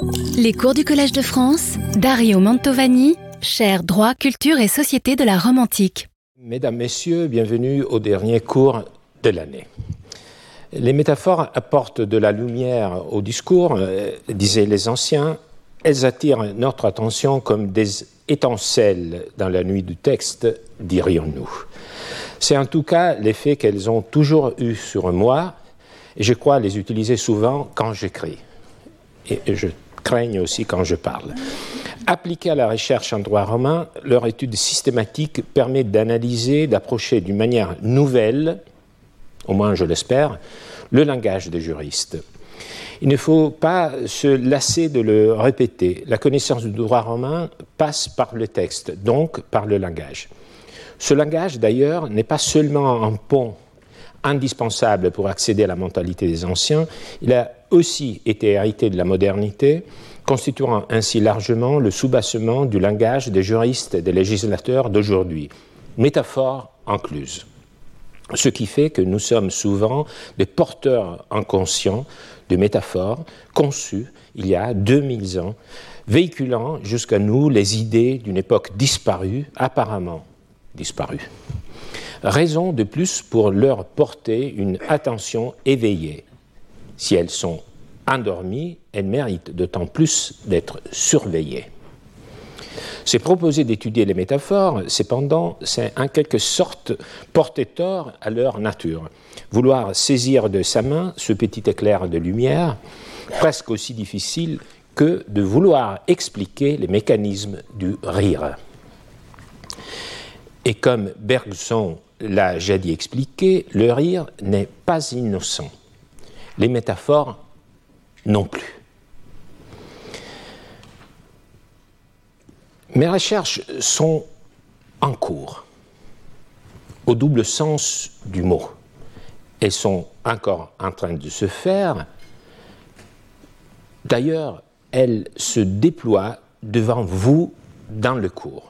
Les cours du Collège de France, Dario Mantovani, chaire Droit, Culture et Société de la Rome antique. Mesdames, Messieurs, bienvenue au dernier cours de l'année. Les métaphores apportent de la lumière au discours, disaient les anciens. Elles attirent notre attention comme des étincelles dans la nuit du texte, dirions-nous. C'est en tout cas l'effet qu'elles ont toujours eu sur moi, et je crois les utiliser souvent quand j'écris. Et je craigne aussi quand je parle. Appliquées à la recherche en droit romain, leur étude systématique permet d'analyser, d'approcher d'une manière nouvelle, au moins je l'espère, le langage des juristes. Il ne faut pas se lasser de le répéter. La connaissance du droit romain passe par le texte, donc par le langage. Ce langage, d'ailleurs, n'est pas seulement un pont indispensable pour accéder à la mentalité des anciens, il a aussi été hérité de la modernité, constituant ainsi largement le soubassement du langage des juristes et des législateurs d'aujourd'hui, métaphores incluses. Ce qui fait que nous sommes souvent des porteurs inconscients de métaphores conçues il y a 2000 ans, véhiculant jusqu'à nous les idées d'une époque disparue, apparemment disparue. Raison de plus pour leur porter une attention éveillée. Si elles sont endormies, elles méritent d'autant plus d'être surveillées. C'est proposer d'étudier les métaphores, cependant, c'est en quelque sorte porter tort à leur nature. Vouloir saisir de sa main ce petit éclair de lumière, presque aussi difficile que de vouloir expliquer les mécanismes du rire. Et comme Bergson l'a jadis expliqué, le rire n'est pas innocent. Les métaphores non plus. Mes recherches sont en cours, au double sens du mot. Elles sont encore en train de se faire. D'ailleurs, elles se déploient devant vous dans le cours.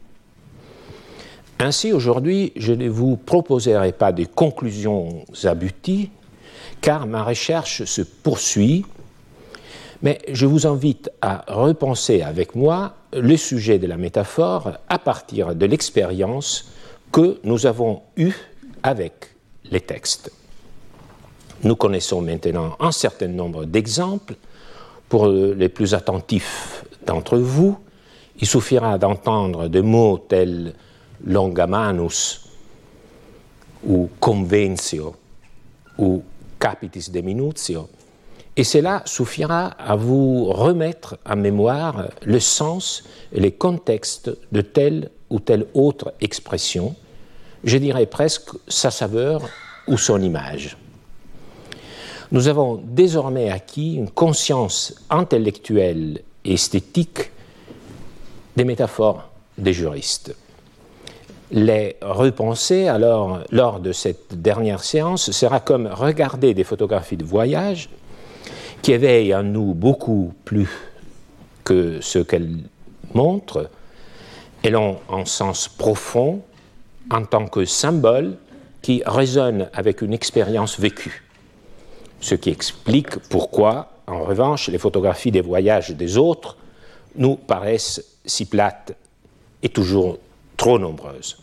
Ainsi, aujourd'hui, je ne vous proposerai pas de conclusions abouties, car ma recherche se poursuit, mais je vous invite à repenser avec moi le sujet de la métaphore à partir de l'expérience que nous avons eue avec les textes. Nous connaissons maintenant un certain nombre d'exemples. Pour les plus attentifs d'entre vous, il suffira d'entendre des mots tels longamanus, ou conventio, ou capitis de minutio, et cela suffira à vous remettre en mémoire le sens et les contextes de telle ou telle autre expression, je dirais presque sa saveur ou son image. Nous avons désormais acquis une conscience intellectuelle et esthétique des métaphores des juristes. Les repenser alors lors de cette dernière séance sera comme regarder des photographies de voyage qui éveillent en nous beaucoup plus que ce qu'elles montrent. Elles ont un sens profond en tant que symbole qui résonne avec une expérience vécue. Ce qui explique pourquoi, en revanche, les photographies des voyages des autres nous paraissent si plates et toujours trop nombreuses.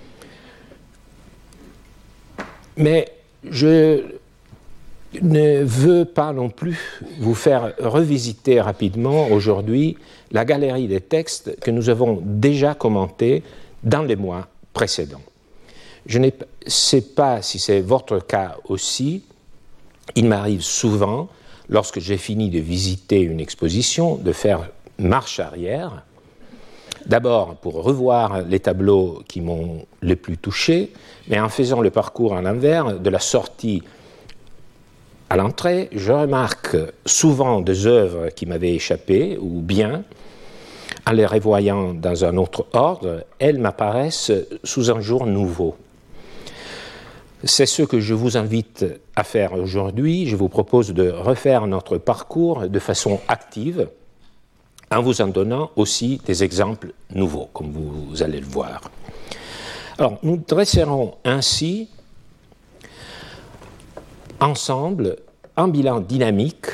Mais je ne veux pas non plus vous faire revisiter rapidement aujourd'hui la galerie des textes que nous avons déjà commentés dans les mois précédents. Je ne sais pas si c'est votre cas aussi. Il m'arrive souvent, lorsque j'ai fini de visiter une exposition, de faire marche arrière, d'abord pour revoir les tableaux qui m'ont le plus touché, mais en faisant le parcours à l'envers, de la sortie à l'entrée, je remarque souvent des œuvres qui m'avaient échappé, ou bien, en les revoyant dans un autre ordre, elles m'apparaissent sous un jour nouveau. C'est ce que je vous invite à faire aujourd'hui. Je vous propose de refaire notre parcours de façon active, en vous en donnant aussi des exemples nouveaux, comme vous allez le voir. Alors, nous dresserons ainsi ensemble un bilan dynamique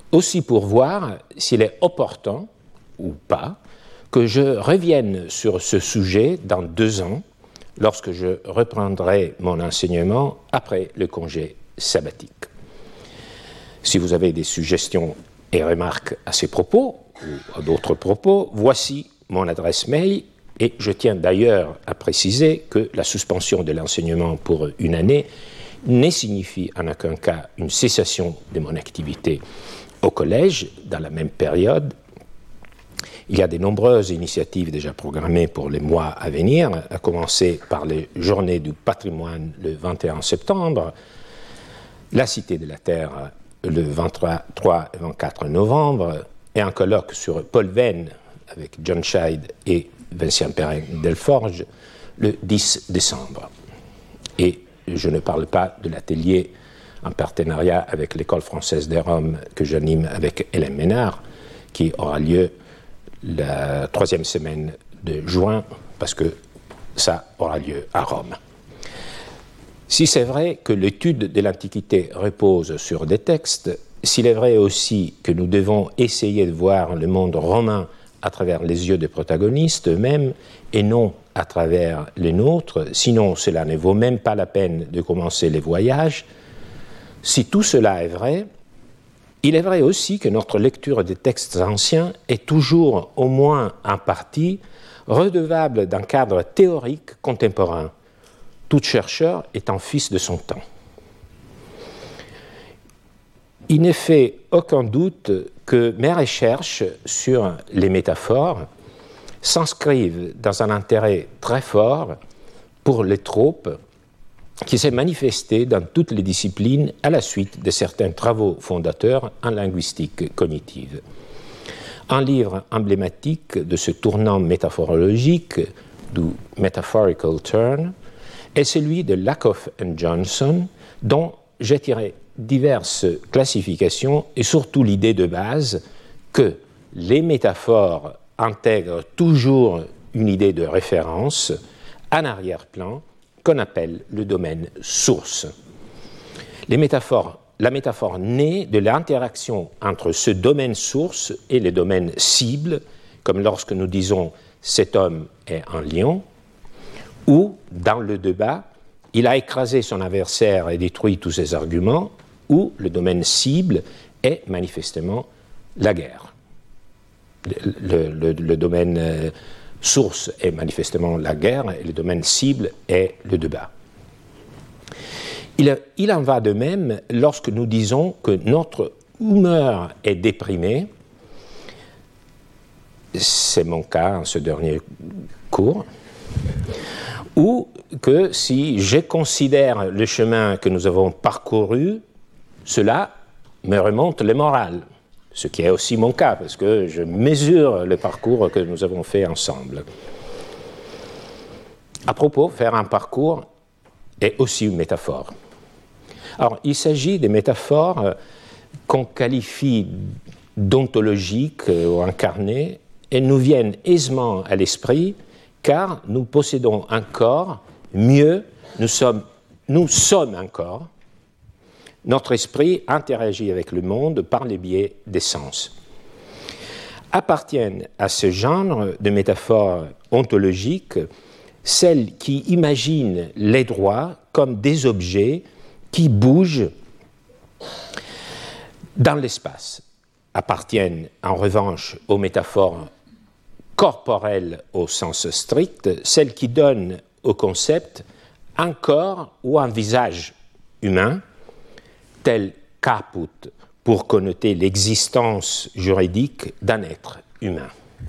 aussi pour voir s'il est opportun ou pas que je revienne sur ce sujet dans 2 ans, lorsque je reprendrai mon enseignement après le congé sabbatique. Si vous avez des suggestions et remarques à ces propos ou à d'autres propos, voici mon adresse mail, et je tiens d'ailleurs à préciser que la suspension de l'enseignement pour 1 année ne signifie en aucun cas une cessation de mon activité au collège dans la même période. Il y a de nombreuses initiatives déjà programmées pour les mois à venir, à commencer par les Journées du patrimoine le 21 septembre, la Cité de la Terre le 23 et 24 novembre, et un colloque sur Paul Venn avec John Scheid et Vincent Perrin-Delforge le 10 décembre. Et je ne parle pas de l'atelier en partenariat avec l'École française des Roms que j'anime avec Hélène Ménard, qui aura lieu la 3e semaine de juin, parce que ça aura lieu à Rome. Si c'est vrai que l'étude de l'Antiquité repose sur des textes, s'il est vrai aussi que nous devons essayer de voir le monde romain à travers les yeux des protagonistes eux-mêmes et non à travers les nôtres, sinon cela ne vaut même pas la peine de commencer les voyages. Si tout cela est vrai, il est vrai aussi que notre lecture des textes anciens est toujours, au moins en partie, redevable d'un cadre théorique contemporain, tout chercheur étant fils de son temps. Il ne fait aucun doute que mes recherches sur les métaphores s'inscrivent dans un intérêt très fort pour les tropes qui s'est manifesté dans toutes les disciplines à la suite de certains travaux fondateurs en linguistique cognitive. Un livre emblématique de ce tournant métaphorologique, du Metaphorical Turn, est celui de Lakoff and Johnson, dont j'ai tiré diverses classifications et surtout l'idée de base que les métaphores intègrent toujours une idée de référence en arrière-plan qu'on appelle le domaine source. La métaphore naît de l'interaction entre ce domaine source et le domaine cible, comme lorsque nous disons « cet homme est un lion », ou, dans le débat, « il a écrasé son adversaire et détruit tous ses arguments », où le domaine cible est manifestement la guerre. Le domaine source est manifestement la guerre et le domaine cible est le débat. Il en va de même lorsque nous disons que notre humeur est déprimée. C'est mon cas en ce dernier cours. Ou que si je considère le chemin que nous avons parcouru, cela me remonte le moral, ce qui est aussi mon cas, parce que je mesure le parcours que nous avons fait ensemble. À propos, faire un parcours est aussi une métaphore. Alors, il s'agit de métaphores qu'on qualifie d'ontologiques ou incarnées, et nous viennent aisément à l'esprit, car nous possédons un corps, mieux, nous sommes un corps. Notre esprit interagit avec le monde par les biais des sens. Appartiennent à ce genre de métaphores ontologiques celles qui imaginent les droits comme des objets qui bougent dans l'espace. Appartiennent en revanche aux métaphores corporelles au sens strict, celles qui donnent au concept un corps ou un visage humain, tel caput, pour connoter l'existence juridique d'un être humain.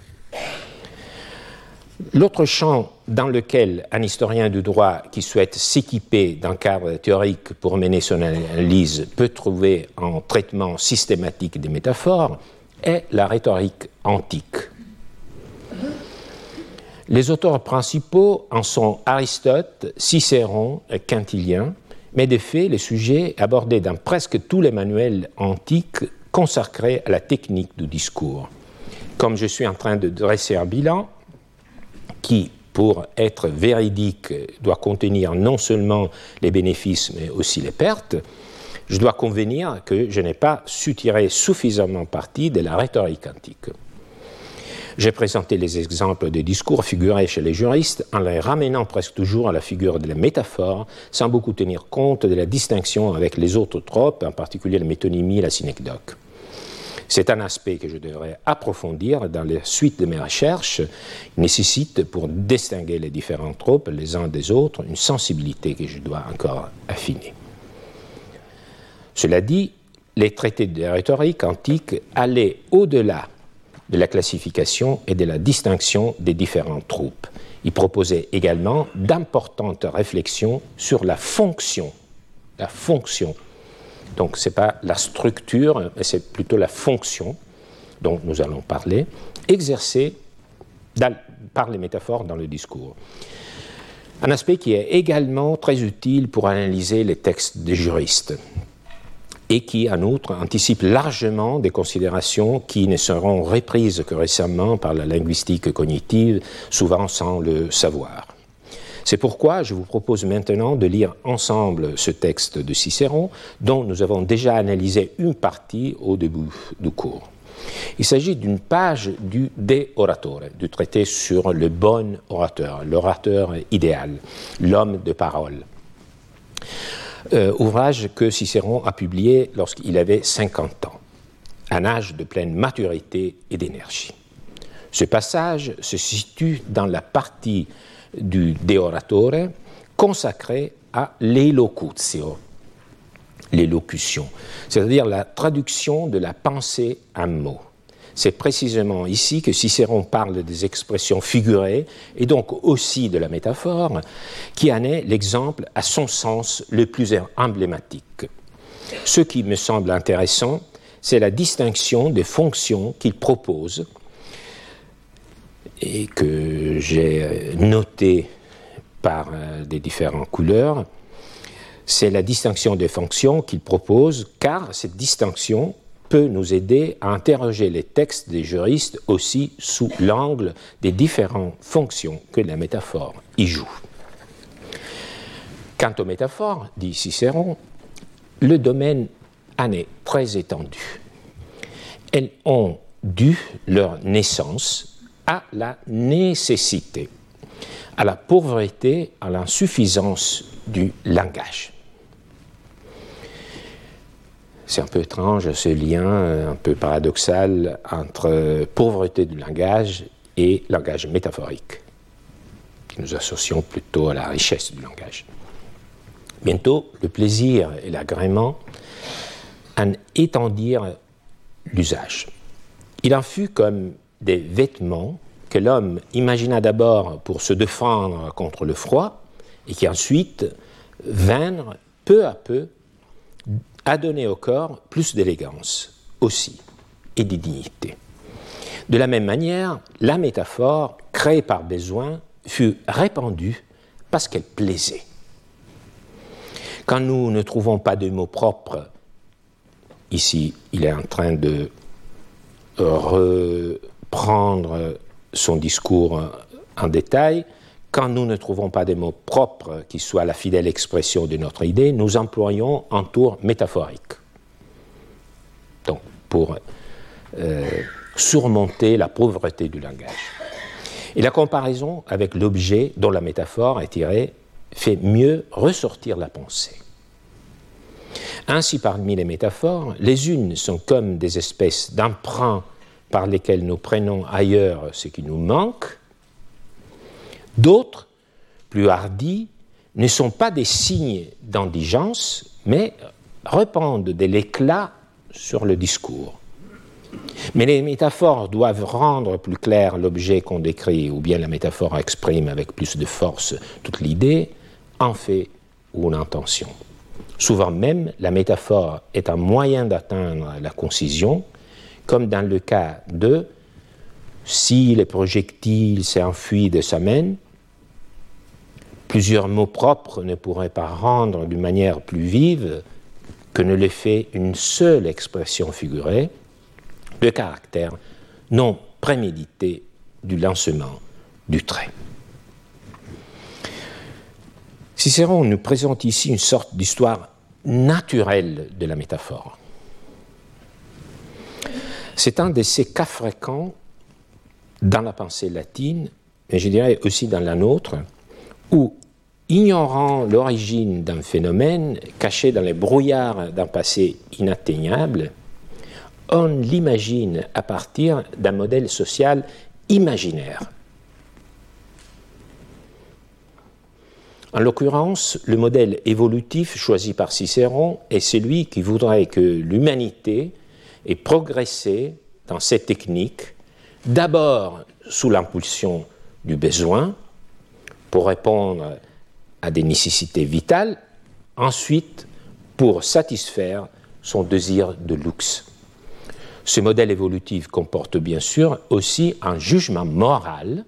L'autre champ dans lequel un historien du droit qui souhaite s'équiper d'un cadre théorique pour mener son analyse peut trouver un traitement systématique des métaphores est la rhétorique antique. Les auteurs principaux en sont Aristote, Cicéron et Quintilien, mais de fait, le sujet est abordé dans presque tous les manuels antiques consacrés à la technique du discours. Comme je suis en train de dresser un bilan qui, pour être véridique, doit contenir non seulement les bénéfices mais aussi les pertes, je dois convenir que je n'ai pas su tirer suffisamment parti de la rhétorique antique. J'ai présenté les exemples des discours figurés chez les juristes en les ramenant presque toujours à la figure de la métaphore, sans beaucoup tenir compte de la distinction avec les autres tropes, en particulier la métonymie et la synecdoque. C'est un aspect que je devrais approfondir dans la suite de mes recherches. Il nécessite, pour distinguer les différents tropes les uns des autres, une sensibilité que je dois encore affiner. Cela dit, les traités de rhétorique antique allaient au-delà de la classification et de la distinction des différentes troupes. Ils proposaient également d'importantes réflexions sur la fonction. La fonction. Donc, ce n'est pas la structure, mais c'est plutôt la fonction dont nous allons parler, exercée par les métaphores dans le discours. Un aspect qui est également très utile pour analyser les textes des juristes et qui, en outre, anticipe largement des considérations qui ne seront reprises que récemment par la linguistique cognitive, souvent sans le savoir. C'est pourquoi je vous propose maintenant de lire ensemble ce texte de Cicéron, dont nous avons déjà analysé une partie au début du cours. Il s'agit d'une page du De Oratore, du traité sur le bon orateur, l'orateur idéal, l'homme de parole. Ouvrage que Cicéron a publié lorsqu'il avait 50 ans, un âge de pleine maturité et d'énergie. Ce passage se situe dans la partie du De Oratore consacrée à l'élocutio, l'élocution, c'est-à-dire la traduction de la pensée en mots. C'est précisément ici que Cicéron parle des expressions figurées et donc aussi de la métaphore, qui en est l'exemple à son sens le plus emblématique. Ce qui me semble intéressant, c'est la distinction des fonctions qu'il propose et que j'ai notées par des différentes couleurs. C'est la distinction des fonctions qu'il propose, car cette distinction peut nous aider à interroger les textes des juristes aussi sous l'angle des différentes fonctions que la métaphore y joue. Quant aux métaphores, dit Cicéron, le domaine en est très étendu. Elles ont dû leur naissance à la nécessité, à la pauvreté, à l'insuffisance du langage. C'est un peu étrange ce lien un peu paradoxal entre pauvreté du langage et langage métaphorique, que nous associons plutôt à la richesse du langage. Bientôt, le plaisir et l'agrément en étendirent l'usage. Il en fut comme des vêtements que l'homme imagina d'abord pour se défendre contre le froid et qui ensuite vinrent peu à peu à donner au corps plus d'élégance aussi et de dignité. De la même manière, la métaphore, créée par besoin, fut répandue parce qu'elle plaisait. Quand nous ne trouvons pas de mots propres, ici il est en train de reprendre son discours en détail, quand nous ne trouvons pas des mots propres qui soient la fidèle expression de notre idée, nous employons un tour métaphorique. Donc, pour surmonter la pauvreté du langage. Et la comparaison avec l'objet dont la métaphore est tirée fait mieux ressortir la pensée. Ainsi, parmi les métaphores, les unes sont comme des espèces d'emprunts par lesquels nous prenons ailleurs ce qui nous manque. D'autres, plus hardis, ne sont pas des signes d'indigence, mais répandent de l'éclat sur le discours. Mais les métaphores doivent rendre plus clair l'objet qu'on décrit, ou bien la métaphore exprime avec plus de force toute l'idée, un fait ou une intention. Souvent même, la métaphore est un moyen d'atteindre la concision, comme dans le cas de « si le projectile s'est enfui de sa main », plusieurs mots propres ne pourraient pas rendre d'une manière plus vive que ne le fait une seule expression figurée, le caractère non prémédité du lancement du trait. Cicéron nous présente ici une sorte d'histoire naturel de la métaphore. C'est un de ces cas fréquents dans la pensée latine, mais je dirais aussi dans la nôtre, où, ignorant l'origine d'un phénomène caché dans les brouillards d'un passé inatteignable, on l'imagine à partir d'un modèle social imaginaire. En l'occurrence, le modèle évolutif choisi par Cicéron est celui qui voudrait que l'humanité ait progressé dans cette technique, d'abord sous l'impulsion du besoin, pour répondre à des nécessités vitales, ensuite pour satisfaire son désir de luxe. Ce modèle évolutif comporte bien sûr aussi un jugement moral,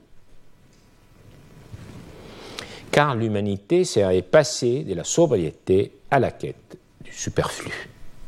car l'humanité serait passée de la sobriété à la quête du superflu.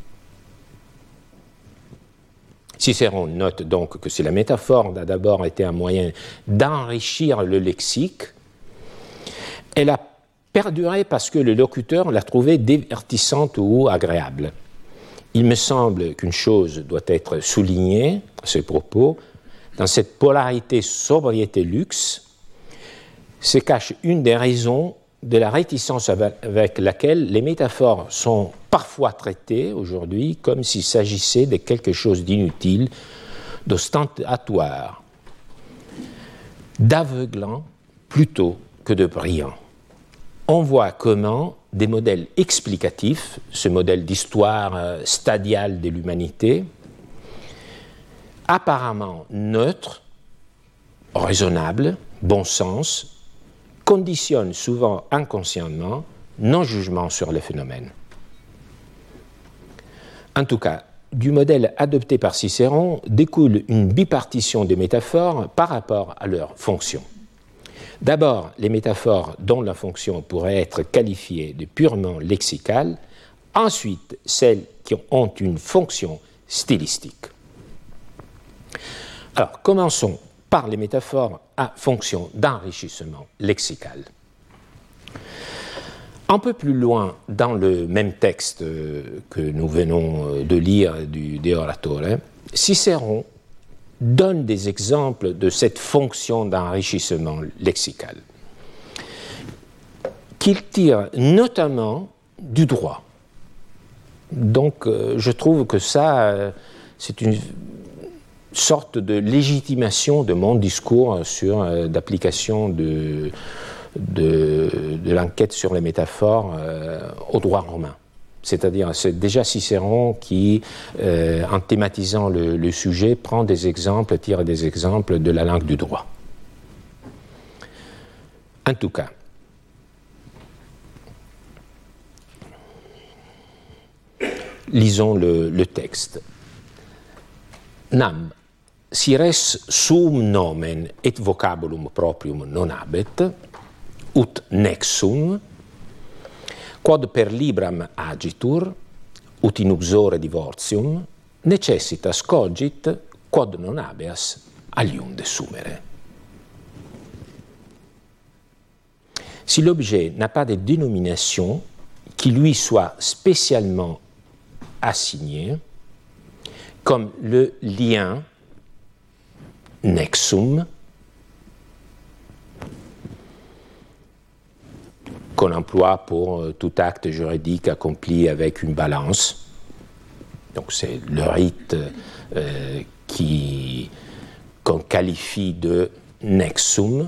Cicéron note donc que si la métaphore a d'abord été un moyen d'enrichir le lexique, elle a perduré parce que le locuteur l'a trouvée divertissante ou agréable. Il me semble qu'une chose doit être soulignée à ce propos. Dans cette polarité sobriété-luxe se cache une des raisons de la réticence avec laquelle les métaphores sont parfois traitées aujourd'hui comme s'il s'agissait de quelque chose d'inutile, d'ostentatoire, d'aveuglant plutôt que de brillant. On voit comment des modèles explicatifs, ce modèle d'histoire stadiale de l'humanité, apparemment neutre, raisonnable, bon sens, conditionne souvent inconsciemment nos jugements sur les phénomènes. En tout cas, du modèle adopté par Cicéron découle une bipartition des métaphores par rapport à leur fonction. D'abord, les métaphores dont la fonction pourrait être qualifiée de purement lexicale, ensuite celles qui ont une fonction stylistique. Alors, commençons par les métaphores à fonction d'enrichissement lexical. Un peu plus loin dans le même texte que nous venons de lire du De Oratore, Cicéron donne des exemples de cette fonction d'enrichissement lexical, qu'il tire notamment du droit. Donc, je trouve que ça, c'est une sorte de légitimation de mon discours sur d'application de l'enquête sur les métaphores au droit romain. C'est-à-dire, c'est déjà Cicéron qui, en thématisant le sujet, prend des exemples, tire des exemples de la langue du droit. En tout cas, lisons le texte. Nam, si res sum nomen et vocabulum proprium non habet, ut nexum, quod per libram agitur, ut in uxore divortium, necessitas cogit, quod non habeas alium desumere. Si l'objet n'a pas de dénomination qui lui soit spécialement assignée, comme le lien, nexum, qu'on emploie pour tout acte juridique accompli avec une balance. Donc c'est le rite qu'on qualifie de nexum,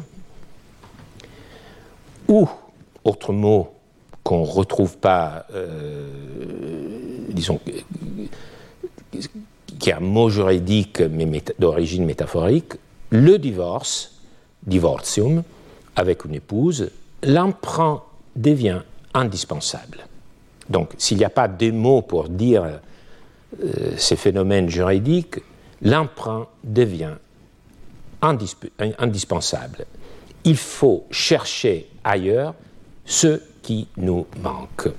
ou, autre mot qu'on ne retrouve pas, disons, qui est un mot juridique mais d'origine métaphorique, le divorce, divortium, avec une épouse, l'emprunt devient indispensable. Donc, s'il n'y a pas de mots pour dire ces phénomènes juridiques, l'emprunt devient indispensable. Il faut chercher ailleurs ce qui nous manque.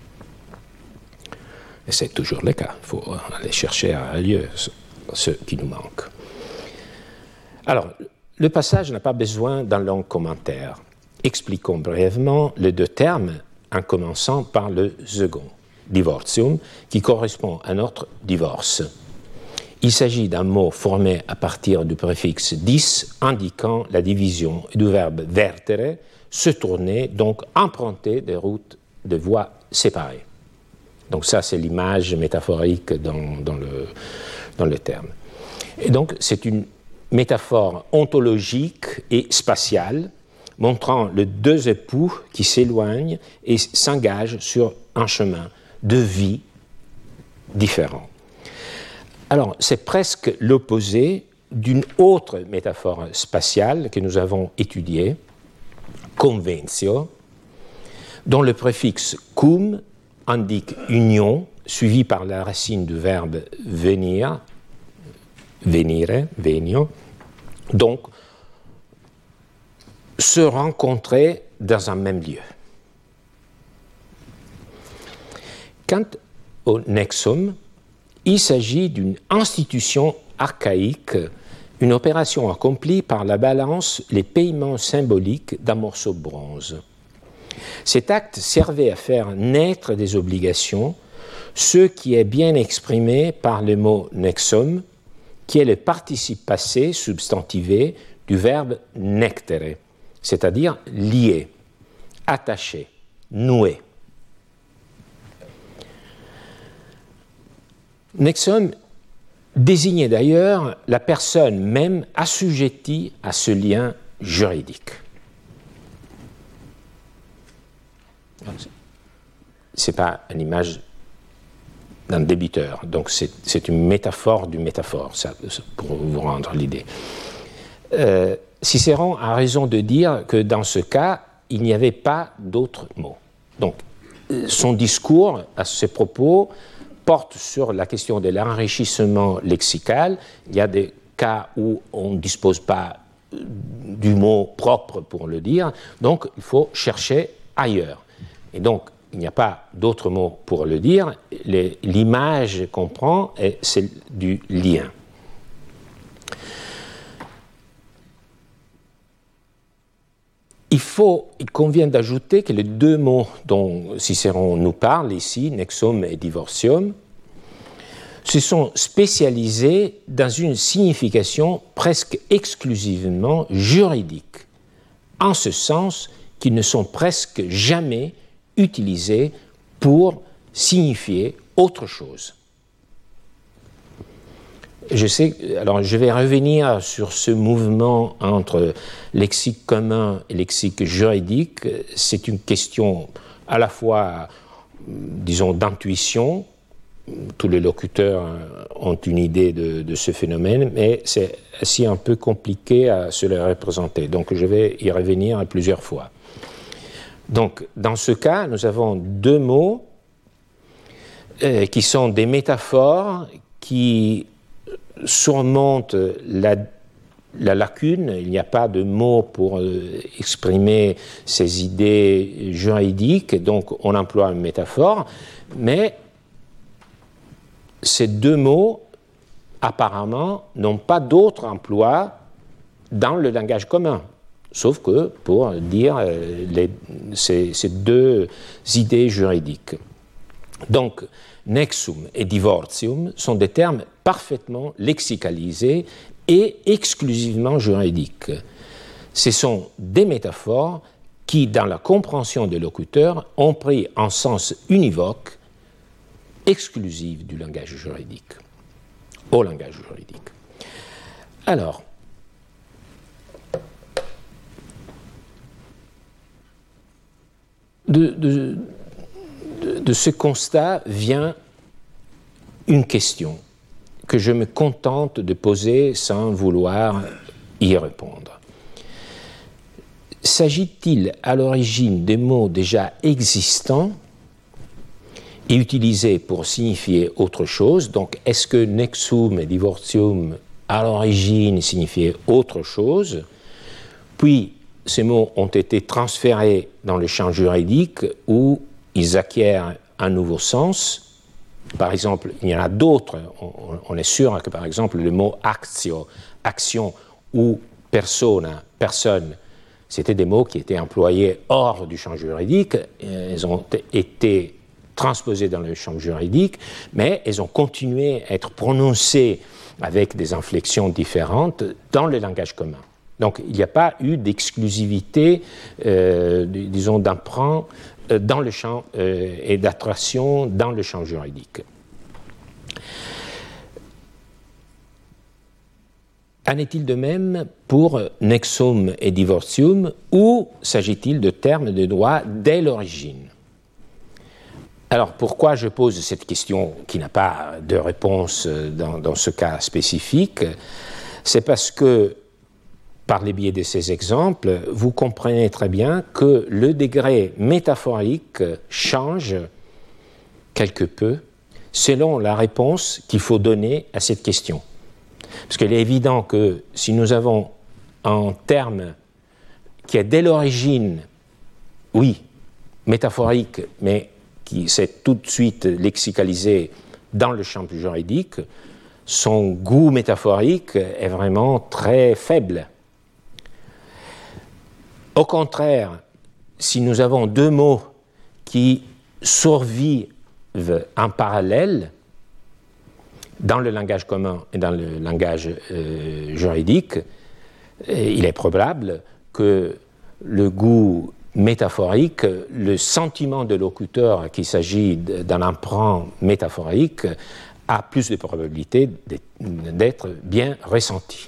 Et c'est toujours le cas, il faut aller chercher ailleurs ce qui nous manque. Alors, le passage n'a pas besoin d'un long commentaire. Expliquons brièvement les deux termes en commençant par le second. divortium, qui correspond à notre divorce. Il s'agit d'un mot formé à partir du préfixe dis, indiquant la division du verbe vertere, se tourner, donc emprunter des routes de voies séparées. Donc ça, c'est l'image métaphorique dans le terme. Et donc, c'est une métaphore ontologique et spatiale, montrant les deux époux qui s'éloignent et s'engagent sur un chemin de vie différent. Alors, c'est presque l'opposé d'une autre métaphore spatiale que nous avons étudiée, conventio, dont le préfixe cum indique union, suivi par la racine du verbe venir, venire, venio, donc se rencontrer dans un même lieu. Quant au nexum, il s'agit d'une institution archaïque, une opération accomplie par la balance, les paiements symboliques d'un morceau de bronze. Cet acte servait à faire naître des obligations, ce qui est bien exprimé par le mot nexum, qui est le participe passé substantivé du verbe nectere, c'est-à-dire lier, attacher, nouer. Nexum désignait d'ailleurs la personne même assujettie à ce lien juridique. Ce n'est pas une image d'un débiteur, donc c'est une métaphore du métaphore, ça, pour vous rendre l'idée. Cicéron a raison de dire que dans ce cas, il n'y avait pas d'autres mots. Donc, son discours à ce propos porte sur la question de l'enrichissement lexical. Il y a des cas où on ne dispose pas du mot propre pour le dire, donc il faut chercher ailleurs. Et donc, il n'y a pas d'autre mot pour le dire. L'image qu'on prend est celle du lien. Il convient d'ajouter que les deux mots dont Cicéron nous parle ici, nexum et divortium, se sont spécialisés dans une signification presque exclusivement juridique, en ce sens qu'ils ne sont presque jamais utilisés pour signifier autre chose. Alors je vais revenir sur ce mouvement entre lexique commun et lexique juridique. C'est une question à la fois, disons, d'intuition. Tous les locuteurs ont une idée de ce phénomène, mais c'est aussi un peu compliqué à se le représenter. Donc je vais y revenir plusieurs fois. Donc dans ce cas, nous avons deux mots qui sont des métaphores qui surmonte la lacune. Il n'y a pas de mots pour exprimer ces idées juridiques, donc on emploie une métaphore, mais ces deux mots, apparemment, n'ont pas d'autre emploi dans le langage commun, sauf que pour dire ces deux idées juridiques. Donc, nexum et divortium sont des termes parfaitement lexicalisés et exclusivement juridiques. Ce sont des métaphores qui, dans la compréhension des locuteurs, ont pris un sens univoque, exclusif du langage juridique, au langage juridique. Alors, de ce constat vient une question que je me contente de poser sans vouloir y répondre. S'agit-il à l'origine des mots déjà existants et utilisés pour signifier autre chose? Donc, est-ce que nexum et divortium à l'origine signifiaient autre chose? Puis, ces mots ont été transférés dans le champ juridique où ils acquièrent un nouveau sens. Par exemple, il y en a d'autres. On est sûr que, par exemple, le mot actio, action, ou persona, personne, c'était des mots qui étaient employés hors du champ juridique. Ils ont été transposées dans le champ juridique, mais elles ont continué à être prononcées avec des inflexions différentes dans le langage commun. Donc il n'y a pas eu d'exclusivité, disons, d'emprunt dans le champ et d'attraction dans le champ juridique. En est-il de même pour nexum et divortium, ou s'agit-il de termes de droit dès l'origine? Alors, pourquoi je pose cette question qui n'a pas de réponse dans ce cas spécifique? C'est parce que, par le biais de ces exemples, vous comprenez très bien que le degré métaphorique change quelque peu selon la réponse qu'il faut donner à cette question. Parce qu'il est évident que si nous avons un terme qui est dès l'origine, oui, métaphorique, mais qui s'est tout de suite lexicalisé dans le champ juridique, son goût métaphorique est vraiment très faible. Au contraire, si nous avons deux mots qui survivent en parallèle, dans le langage commun et dans le langage juridique, il est probable que le goût métaphorique, le sentiment de locuteur qu'il s'agit d'un emprunt métaphorique, a plus de probabilité d'être bien ressenti.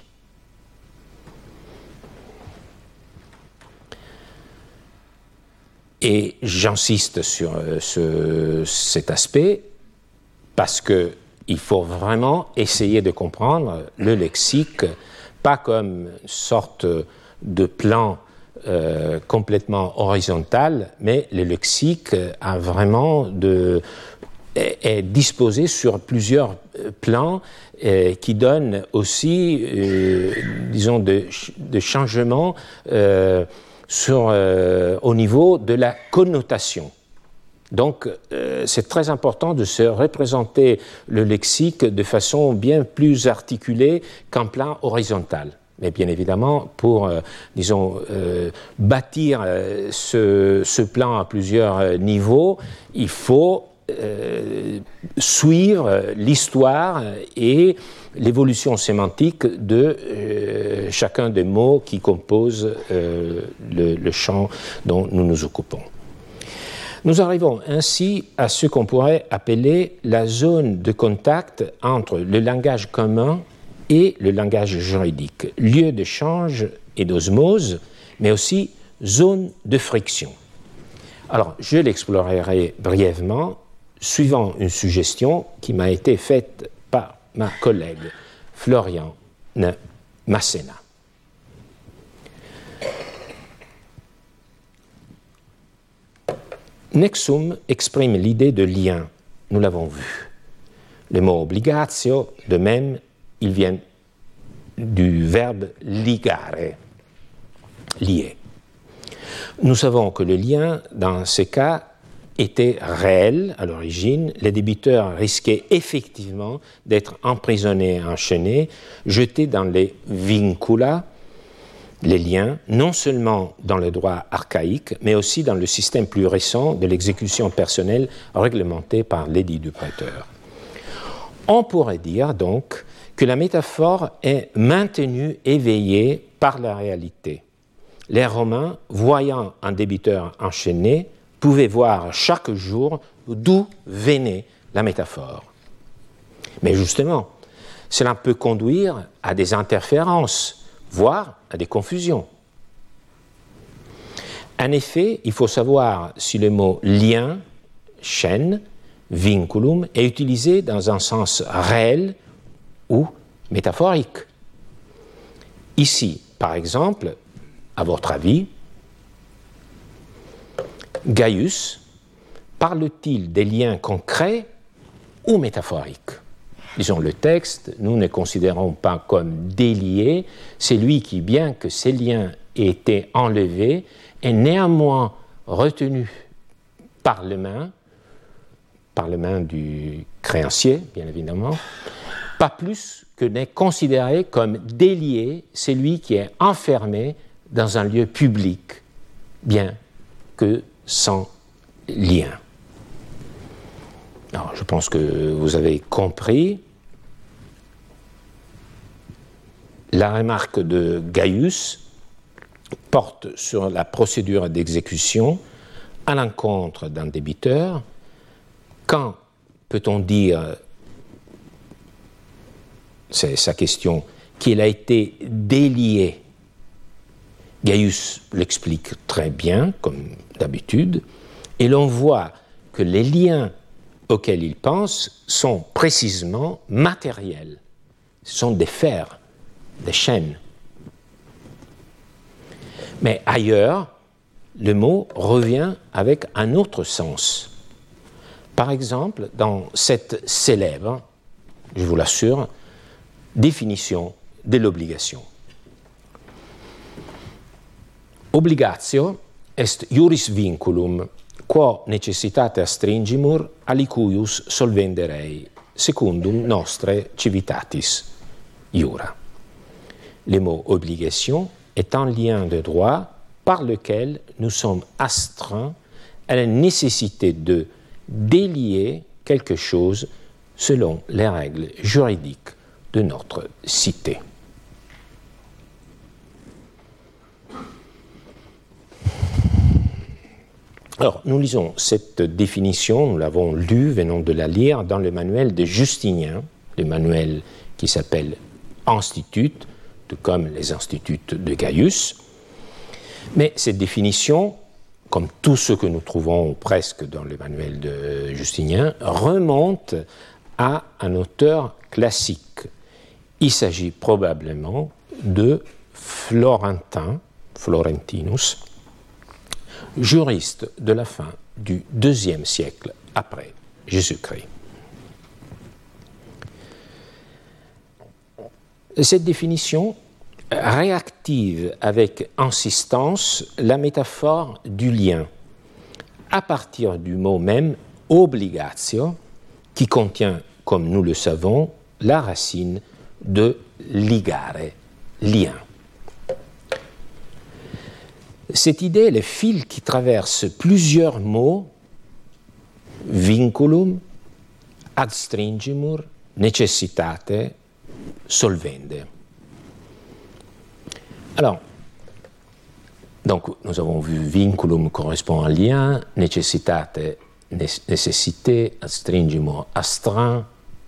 Et j'insiste sur cet aspect parce qu'il faut vraiment essayer de comprendre le lexique, pas comme une sorte de plan complètement horizontal, mais le lexique a vraiment est disposé sur plusieurs plans qui donnent aussi, disons, de changements au niveau de la connotation. Donc, c'est très important de se représenter le lexique de façon bien plus articulée qu'en plan horizontal. Mais bien évidemment, pour, disons, bâtir ce plan à plusieurs niveaux, il faut suivre l'histoire et l'évolution sémantique de chacun des mots qui composent le champ dont nous nous occupons. Nous arrivons ainsi à ce qu'on pourrait appeler la zone de contact entre le langage commun et le langage juridique, lieu d'échange et d'osmose, mais aussi zone de friction. Alors, je l'explorerai brièvement, suivant une suggestion qui m'a été faite par ma collègue Florian Masséna. Nexum exprime l'idée de lien, nous l'avons vu. Le mot obligatio, de même, il vient du verbe ligare, lier. Nous savons que le lien, dans ce cas, était réel à l'origine. Les débiteurs risquaient effectivement d'être emprisonnés, enchaînés, jetés dans les vincula, les liens, non seulement dans le droit archaïque, mais aussi dans le système plus récent de l'exécution personnelle réglementée par l'édit du prêteur. On pourrait dire donc que la métaphore est maintenue éveillée par la réalité. Les Romains, voyant un débiteur enchaîné, pouvaient voir chaque jour d'où venait la métaphore. Mais justement, cela peut conduire à des interférences, voire à des confusions. En effet, il faut savoir si le mot lien, chaîne, vinculum, est utilisé dans un sens réel ou métaphorique. Ici, par exemple, à votre avis, Gaius parle-t-il des liens concrets ou métaphoriques? Disons, le texte, nous ne considérons pas comme déliés celui qui, bien que ces liens aient été enlevés, est néanmoins retenu par les mains du créancier, bien évidemment, pas plus que n'est considéré comme délié celui qui est enfermé dans un lieu public, bien que sans lien. Alors, je pense que vous avez compris. La remarque de Gaius porte sur la procédure d'exécution à l'encontre d'un débiteur. Quand peut-on dire, c'est sa question, qu'il a été délié? Gaius l'explique très bien, comme d'habitude, et l'on voit que les liens auxquels il pense sont précisément matériels. Ce sont des fers, des chaînes. Mais ailleurs, le mot revient avec un autre sens. Par exemple, dans cette célèbre, je vous l'assure, définition de l'obligation. Obligatio est iuris vinculum, quo necessitate astringimur, alicuius solvenderei, secundum nostre civitatis iura. Le mot obligation est un lien de droit par lequel nous sommes astreints à la nécessité de délier quelque chose selon les règles juridiques de notre cité. Alors, nous lisons cette définition, nous l'avons lue, venons de la lire dans le manuel de Justinien, le manuel qui s'appelle Institut, tout comme les instituts de Gaius. Mais cette définition, comme tout ce que nous trouvons presque dans le manuel de Justinien, remonte à un auteur classique. Il s'agit probablement de Florentinus, juriste de la fin du IIe siècle après Jésus-Christ. Cette définition réactive avec insistance la métaphore du lien, à partir du mot même obligatio, qui contient, comme nous le savons, la racine de ligare, lien. Cette idée est le fil qui traverse plusieurs mots, vinculum, adstringimur, necessitate, solvende. Alors, donc nous avons vu vinculum correspond à lien, necessitate, nécessité, adstringimur, astreint.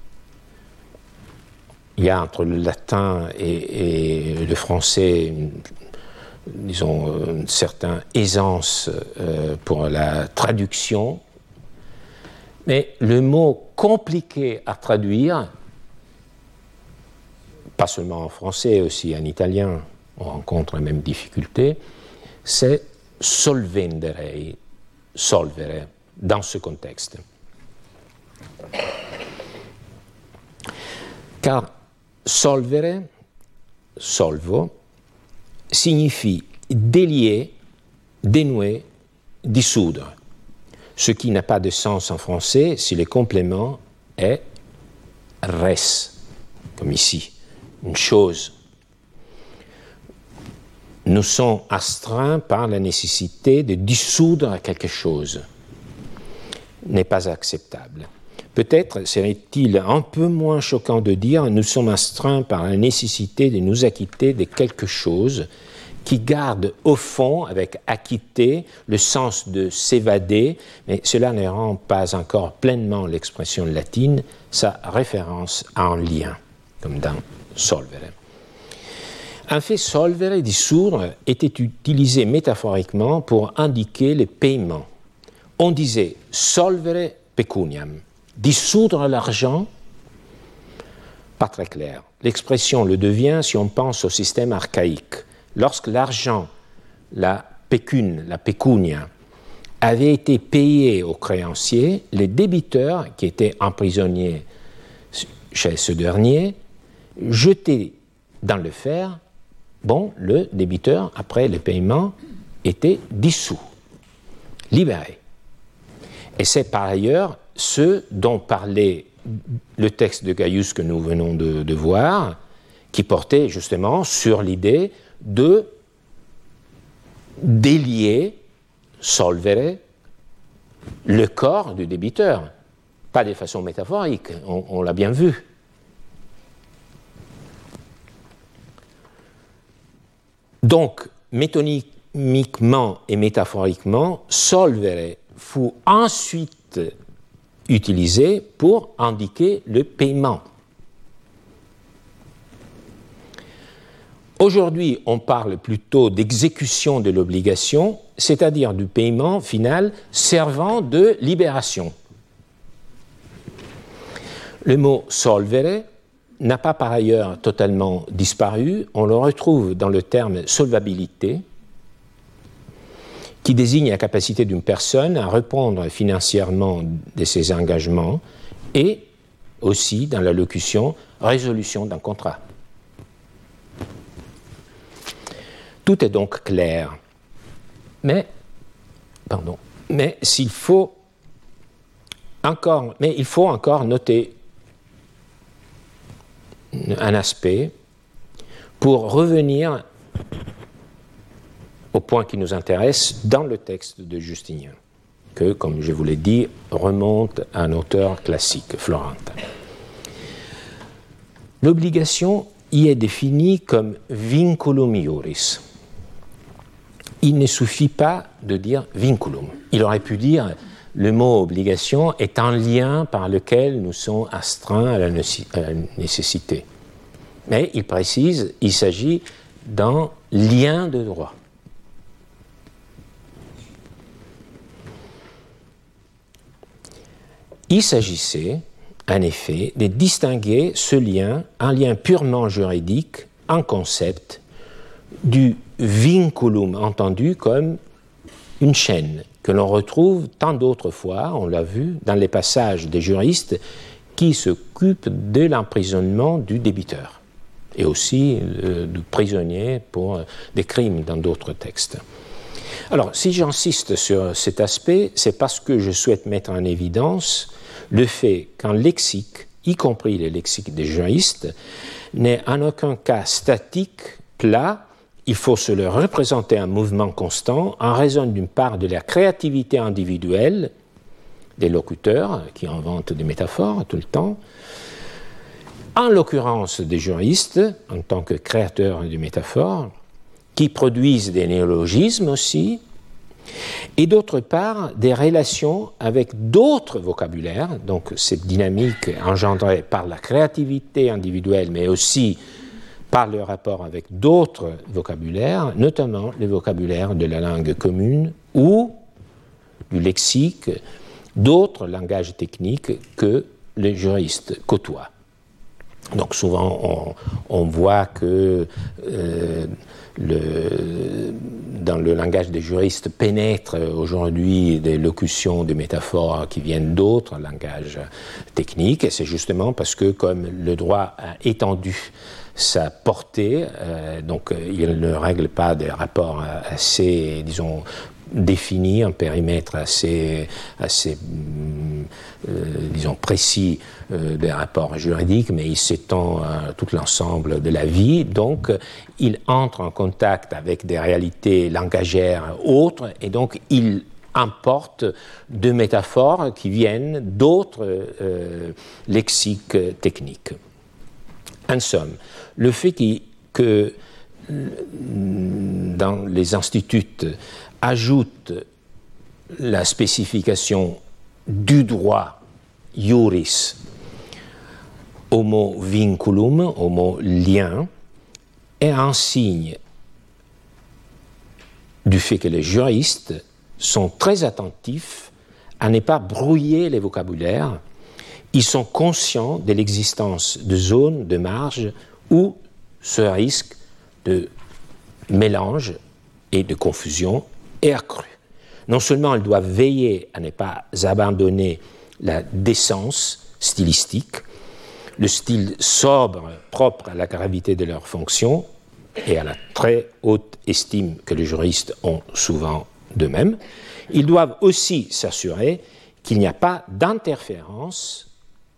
Il y a entre le latin et le français, disons, une certaine aisance pour la traduction, mais le mot compliqué à traduire, pas seulement en français, aussi en italien, on rencontre la même difficulté, c'est solvenderei, solvere, dans ce contexte. Car solvere, solvo, signifie délier, dénouer, dissoudre. Ce qui n'a pas de sens en français si le complément est res, comme ici, une chose. Nous sommes astreints par la nécessité de dissoudre quelque chose. N'est pas acceptable. Peut-être serait-il un peu moins choquant de dire nous sommes astreints par la nécessité de nous acquitter de quelque chose qui garde au fond, avec acquitter, le sens de s'évader, mais cela ne rend pas encore pleinement l'expression latine sa référence à un lien, comme dans solvere. En fait, solvere, dissoudre, était utilisé métaphoriquement pour indiquer le paiement. On disait solvere pecuniam, dissoudre l'argent, pas très clair. L'expression le devient si on pense au système archaïque. Lorsque l'argent, la pecunia, avait été payé aux créanciers, les débiteurs, qui étaient emprisonnés chez ce dernier, jetaient dans le fer. Bon, le débiteur, après le paiement, était dissous, libéré. Et c'est par ailleurs ce dont parlait le texte de Gaius que nous venons de voir, qui portait justement sur l'idée de délier, solvere, le corps du débiteur, pas de façon métaphorique, on l'a bien vu. Donc, métonymiquement et métaphoriquement, solvere fut ensuite utilisé pour indiquer le paiement. Aujourd'hui, on parle plutôt d'exécution de l'obligation, c'est-à-dire du paiement final servant de libération. Le mot solvere n'a pas par ailleurs totalement disparu, on le retrouve dans le terme solvabilité, qui désigne la capacité d'une personne à répondre financièrement de ses engagements, et aussi dans la locution résolution d'un contrat. Tout est donc clair. Mais il faut encore noter un aspect pour revenir au point qui nous intéresse dans le texte de Justinien, que, comme je vous l'ai dit, remonte à un auteur classique, florentin. L'obligation y est définie comme vinculum iuris. Il ne suffit pas de dire vinculum. Il aurait pu dire le mot obligation est un lien par lequel nous sommes astreints à la nécessité. Mais il précise, il s'agit d'un lien de droit. Il s'agissait, en effet, de distinguer ce lien, un lien purement juridique, un concept, du vinculum entendu comme une chaîne que l'on retrouve tant d'autres fois, on l'a vu, dans les passages des juristes qui s'occupent de l'emprisonnement du débiteur et aussi du prisonnier pour des crimes dans d'autres textes. Alors, si j'insiste sur cet aspect, c'est parce que je souhaite mettre en évidence le fait qu'un lexique, y compris le lexique des juristes, n'est en aucun cas statique, plat. Il faut se le représenter en mouvement constant en raison d'une part de la créativité individuelle des locuteurs qui inventent des métaphores tout le temps, en l'occurrence des juristes en tant que créateurs de métaphores, qui produisent des néologismes aussi, et d'autre part des relations avec d'autres vocabulaires, donc cette dynamique engendrée par la créativité individuelle, mais aussi par le rapport avec d'autres vocabulaires, notamment le vocabulaire de la langue commune ou du lexique, d'autres langages techniques que les juristes côtoient. Donc souvent on voit que dans le langage des juristes pénètrent aujourd'hui des locutions, des métaphores qui viennent d'autres langages techniques, et c'est justement parce que comme le droit a étendu sa portée, donc il ne règle pas des rapports assez, disons, définis, un périmètre assez disons, précis des rapports juridiques, mais il s'étend à tout l'ensemble de la vie, donc il entre en contact avec des réalités langagères autres, et donc il importe de métaphores qui viennent d'autres lexiques techniques. En somme, le fait que dans les instituts ajoute la spécification du droit iuris au mot vinculum, au mot lien, est un signe du fait que les juristes sont très attentifs à ne pas brouiller les vocabulaires. Ils sont conscients de l'existence de zones de marge où ce risque de mélange et de confusion est accru. Non seulement ils doivent veiller à ne pas abandonner la décence stylistique, le style sobre propre à la gravité de leur fonction et à la très haute estime que les juristes ont souvent d'eux-mêmes, ils doivent aussi s'assurer qu'il n'y a pas d'interférence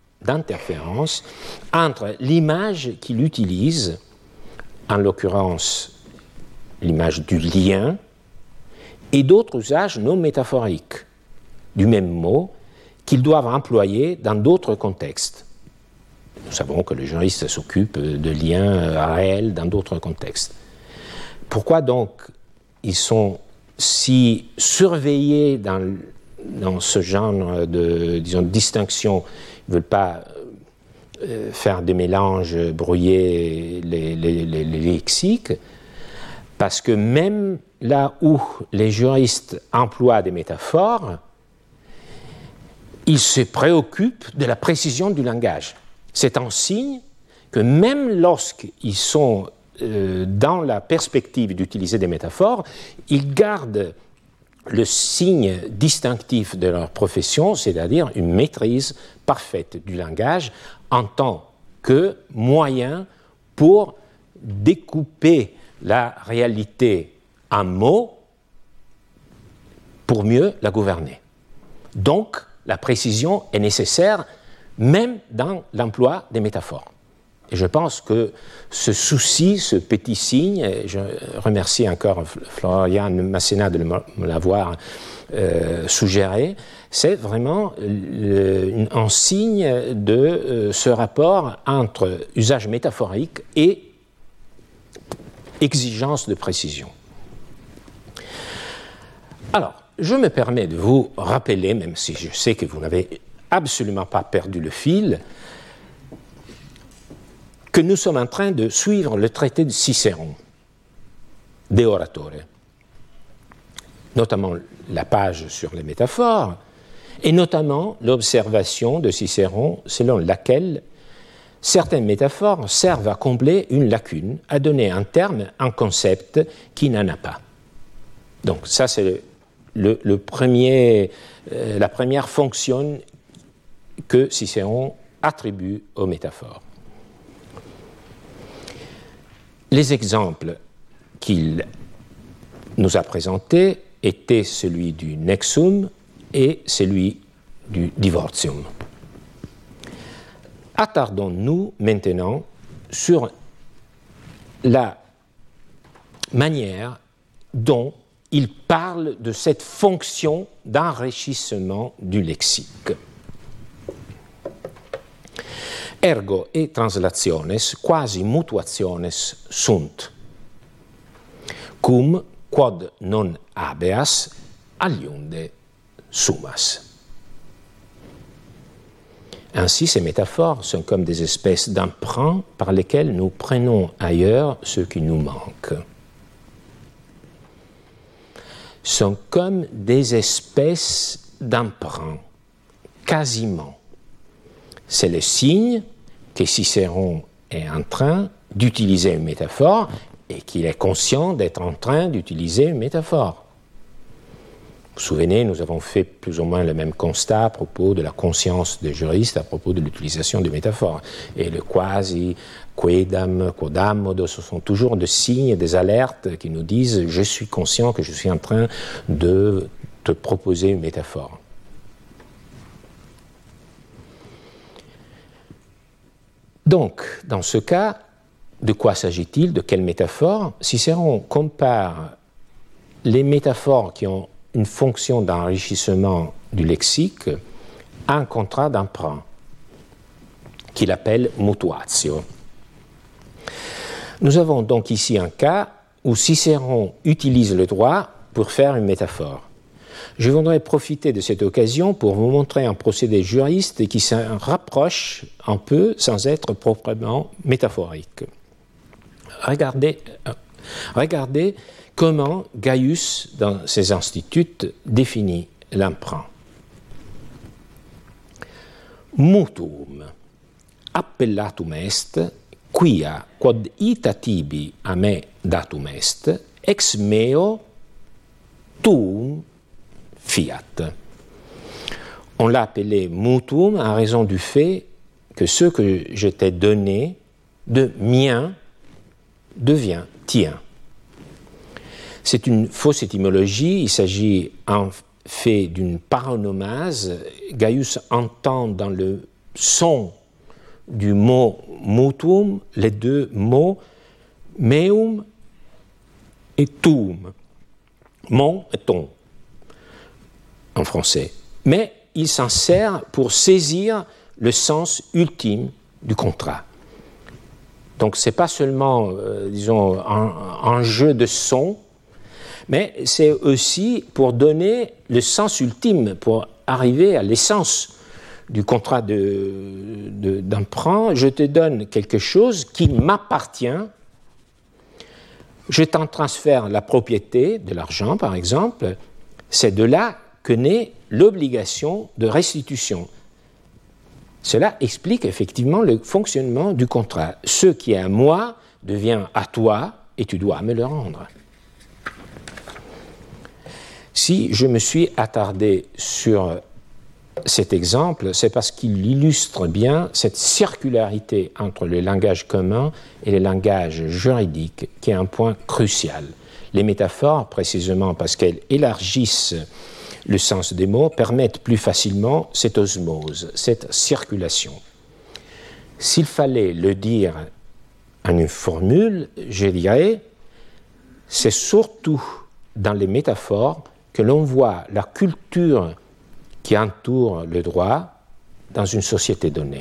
entre l'image qu'il utilise, en l'occurrence l'image du lien, et d'autres usages non métaphoriques du même mot qu'ils doivent employer dans d'autres contextes. Nous savons que le juriste s'occupe de liens réels dans d'autres contextes. Pourquoi donc ils sont si surveillés dans ce genre de, disons, distinction? Ils ne veulent pas faire des mélanges, brouiller les lexiques, parce que même là où les juristes emploient des métaphores, ils se préoccupent de la précision du langage. C'est un signe que même lorsqu'ils sont dans la perspective d'utiliser des métaphores, ils gardent le signe distinctif de leur profession, c'est-à-dire une maîtrise parfaite du langage en tant que moyen pour découper la réalité en mots pour mieux la gouverner. Donc, la précision est nécessaire même dans l'emploi des métaphores. Et je pense que ce souci, ce petit signe, et je remercie encore Florian Masséna de me l'avoir suggéré, c'est vraiment un signe de ce rapport entre usage métaphorique et exigence de précision. Alors, je me permets de vous rappeler, même si je sais que vous n'avez absolument pas perdu le fil, que nous sommes en train de suivre le traité de Cicéron, De Oratore, notamment la page sur les métaphores, et notamment l'observation de Cicéron selon laquelle certaines métaphores servent à combler une lacune, à donner un terme, un concept qui n'en a pas. Donc ça, c'est la première fonction que Cicéron attribue aux métaphores. Les exemples qu'il nous a présentés étaient celui du nexum et celui du divortium. Attardons-nous maintenant sur la manière dont il parle de cette fonction d'enrichissement du lexique. Ergo et translationes quasi mutuationes sunt, cum quod non habeas aliunde sumas. Ainsi, ces métaphores sont comme des espèces d'emprunts par lesquels nous prenons ailleurs ce qui nous manque. Sont comme des espèces d'emprunts, quasiment. C'est le signe que Cicéron est en train d'utiliser une métaphore et qu'il est conscient d'être en train d'utiliser une métaphore. Vous vous souvenez, nous avons fait plus ou moins le même constat à propos de la conscience des juristes à propos de l'utilisation des métaphores. Et le quasi, quedam, quodammodo, ce sont toujours des signes, des alertes qui nous disent « je suis conscient que je suis en train de te proposer une métaphore ». Donc, dans ce cas, de quoi s'agit-il? De quelle métaphore? Cicéron compare les métaphores qui ont une fonction d'enrichissement du lexique à un contrat d'emprunt qu'il appelle mutuatio. Nous avons donc ici un cas où Cicéron utilise le droit pour faire une métaphore. Je voudrais profiter de cette occasion pour vous montrer un procédé juriste qui s'en rapproche un peu sans être proprement métaphorique. Regardez comment Gaius, dans ses instituts, définit l'emprunt. Mutuum appellatum est, quia quod ita tibi a me datum est, ex meo tuum fiat. On l'a appelé mutuum en raison du fait que ce que je t'ai donné de mien devient tien. C'est une fausse étymologie, il s'agit en fait d'une paronomase. Gaius entend dans le son du mot mutuum les deux mots meum et tuum, mon et ton en français. Mais il s'en sert pour saisir le sens ultime du contrat. Donc ce n'est pas seulement, disons, un jeu de sons, mais c'est aussi pour donner le sens ultime, pour arriver à l'essence du contrat d'emprunt. Je te donne quelque chose qui m'appartient, je t'en transfère la propriété de l'argent, par exemple, c'est de là que naît l'obligation de restitution. Cela explique effectivement le fonctionnement du contrat. Ce qui est à moi devient à toi et tu dois me le rendre. Si je me suis attardé sur cet exemple, c'est parce qu'il illustre bien cette circularité entre le langage commun et le langage juridique, qui est un point crucial. Les métaphores, précisément parce qu'elles élargissent le sens des mots, permettent plus facilement cette osmose, cette circulation. S'il fallait le dire en une formule, je dirais, c'est surtout dans les métaphores que l'on voit la culture qui entoure le droit dans une société donnée.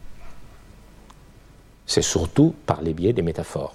C'est surtout par les biais des métaphores.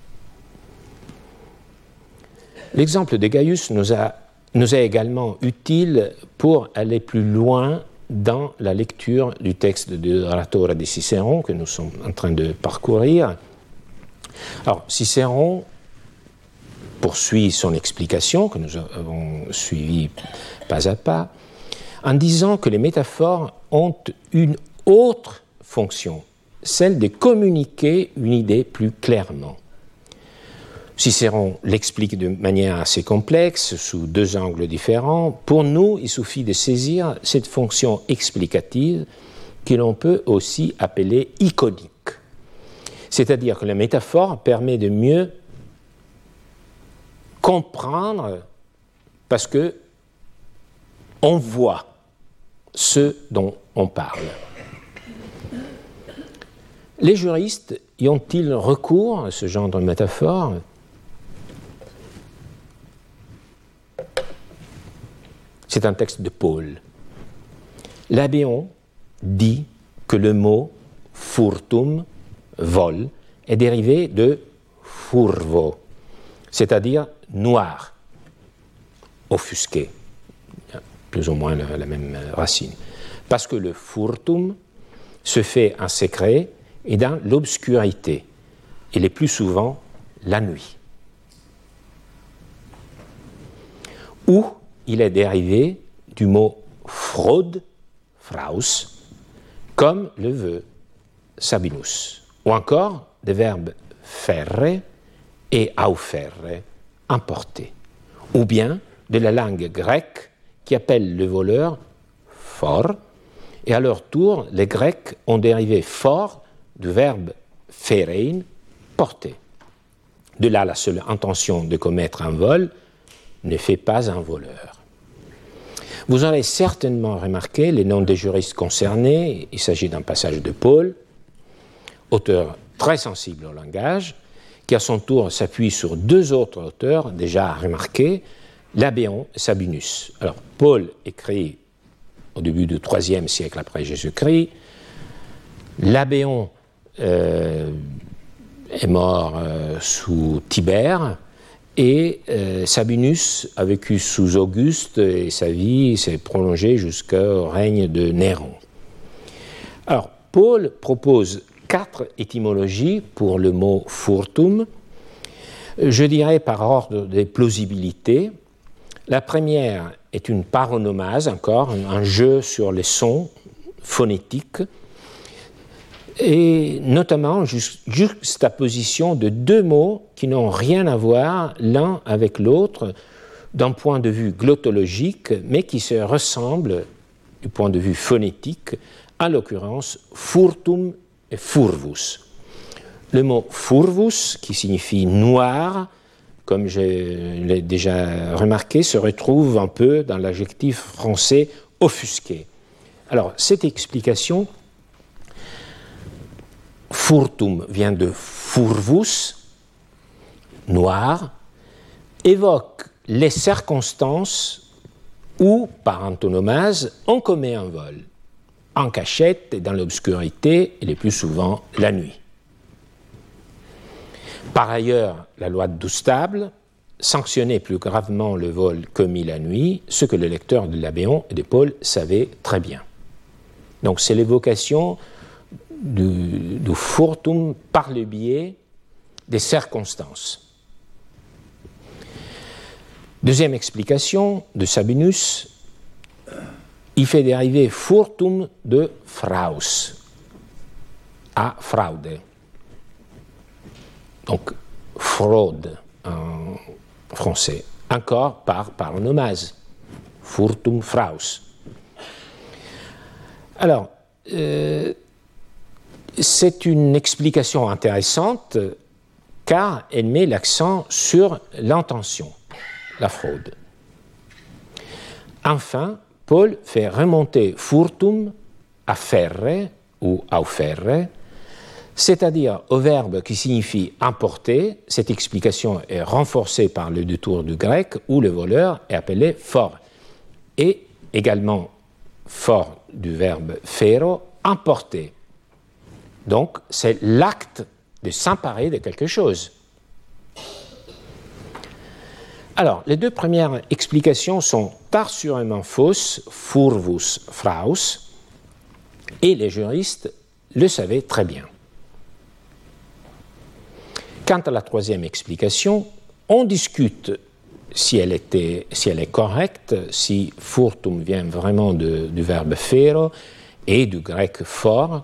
L'exemple de Gaius nous est également utile pour aller plus loin dans la lecture du texte de l'Oratore de Cicéron que nous sommes en train de parcourir. Alors, Cicéron poursuit son explication, que nous avons suivie pas à pas, en disant que les métaphores ont une autre fonction, celle de communiquer une idée plus clairement. Cicéron l'explique de manière assez complexe, sous deux angles différents. Pour nous, il suffit de saisir cette fonction explicative que l'on peut aussi appeler iconique. C'est-à-dire que la métaphore permet de mieux comprendre parce que on voit ce dont on parle. Les juristes y ont-ils recours à ce genre de métaphore ? C'est un texte de Paul. L'Abéon dit que le mot furtum, vol, est dérivé de furvo, c'est-à-dire noir, offusqué, plus ou moins la même racine. Parce que le furtum se fait en secret et dans l'obscurité, et le plus souvent la nuit. Ou il est dérivé du mot fraude, fraus, comme le veut Sabinus, ou encore des verbes ferre et aufere, emporter, ou bien de la langue grecque qui appelle le voleur for, et à leur tour, les Grecs ont dérivé for du verbe ferein, porter. De là, la seule intention de commettre un vol ne fait pas un voleur. Vous aurez certainement remarqué les noms des juristes concernés. Il s'agit d'un passage de Paul, auteur très sensible au langage, qui à son tour s'appuie sur deux autres auteurs déjà remarqués, l'Abéon et Sabinus. Alors, Paul écrit au début du IIIe siècle après Jésus-Christ. L'Abéon est mort sous Tibère, et Sabinus a vécu sous Auguste et sa vie s'est prolongée jusqu'au règne de Néron. Alors, Paul propose 4 étymologies pour le mot furtum. Je dirais par ordre de plausibilité. La première est une paronomase, encore, un jeu sur les sons phonétiques, et notamment juxtaposition de deux mots qui n'ont rien à voir l'un avec l'autre d'un point de vue glottologique, mais qui se ressemblent du point de vue phonétique, en l'occurrence furtum et furvus. Le mot furvus, qui signifie noir, comme je l'ai déjà remarqué, se retrouve un peu dans l'adjectif français offusqué. Alors, cette explication, furtum vient de furvus, noir, évoque les circonstances où, par antonomase, on commet un vol, en cachette et dans l'obscurité, et le plus souvent la nuit. Par ailleurs, la loi de Douste-Table sanctionnait plus gravement le vol commis la nuit, ce que le lecteur de Labéon et de Paul savait très bien. Donc c'est l'évocation du furtum par le biais des circonstances. Deuxième explication de Sabinus, il fait dériver furtum de fraus à fraude. Donc fraude en français, encore par paronomase, furtum fraus. Alors, c'est une explication intéressante car elle met l'accent sur l'intention, la fraude. Enfin, Paul fait remonter furtum à ferre ou aufferre, c'est-à-dire au verbe qui signifie emporter. Cette explication est renforcée par le détour du grec où le voleur est appelé for, et également for du verbe fero, emporter. Donc, c'est l'acte de s'emparer de quelque chose. Alors, les deux premières explications sont assurément fausses, furvus fraus, et les juristes le savaient très bien. Quant à la troisième explication, on discute si elle est correcte, si furtum vient vraiment du verbe fero et du grec for.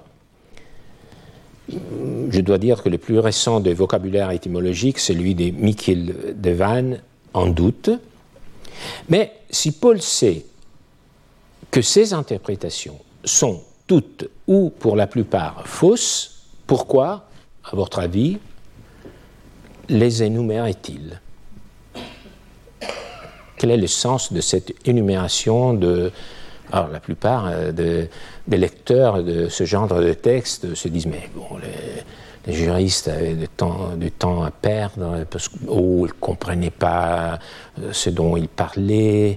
Je dois dire que le plus récent des vocabulaires étymologiques, celui de Michiel de Vannes, en doute. Mais si Paul sait que ces interprétations sont toutes ou pour la plupart fausses, pourquoi, à votre avis, les énumérait-il? Quel est le sens de cette énumération de... Alors, la plupart des lecteurs de ce genre de texte se disent, mais bon, les juristes avaient du temps à perdre, parce qu'ils ne comprenaient pas ce dont ils parlaient.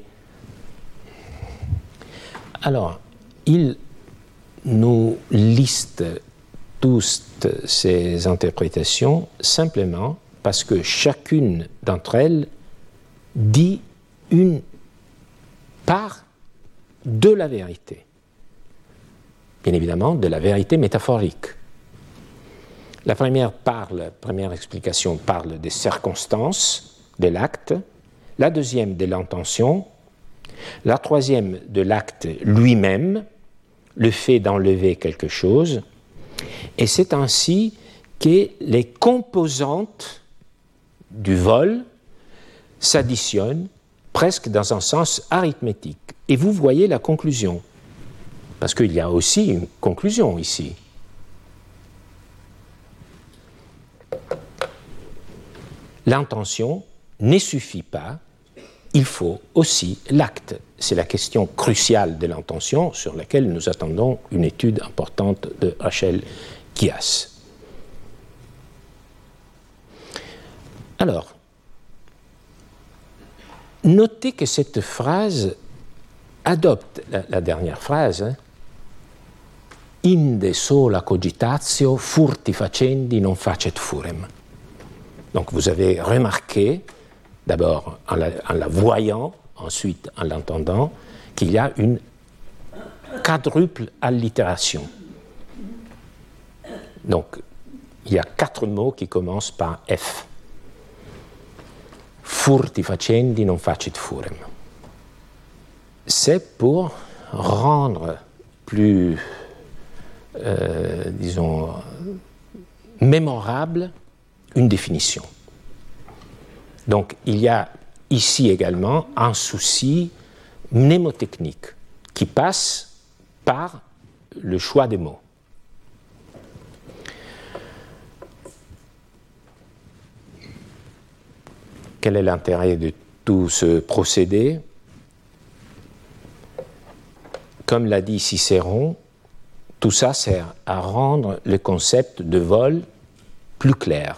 Alors, ils nous listent toutes ces interprétations simplement parce que chacune d'entre elles dit une part de la vérité. Bien évidemment, de la vérité métaphorique. La première explication parle des circonstances de l'acte, la deuxième de l'intention, la troisième de l'acte lui-même, le fait d'enlever quelque chose, et c'est ainsi que les composantes du vol s'additionnent presque dans un sens arithmétique. Et vous voyez la conclusion, parce qu'il y a aussi une conclusion ici. L'intention ne suffit pas, il faut aussi l'acte. C'est la question cruciale de l'intention sur laquelle nous attendons une étude importante de Rachel Kias. Alors, notez que cette phrase adopte la dernière phrase, inde sola cogitatio furti facendi non facet furem. Donc vous avez remarqué, d'abord en la voyant, ensuite en l'entendant, qu'il y a une quadruple allitération. Donc il y a 4 mots qui commencent par F. Furti facendi non facit furem. C'est pour rendre plus, disons, mémorable une définition. Donc, il y a ici également un souci mnémotechnique qui passe par le choix des mots. Quel est l'intérêt de tout ce procédé? Comme l'a dit Cicéron, tout ça sert à rendre le concept de vol plus clair.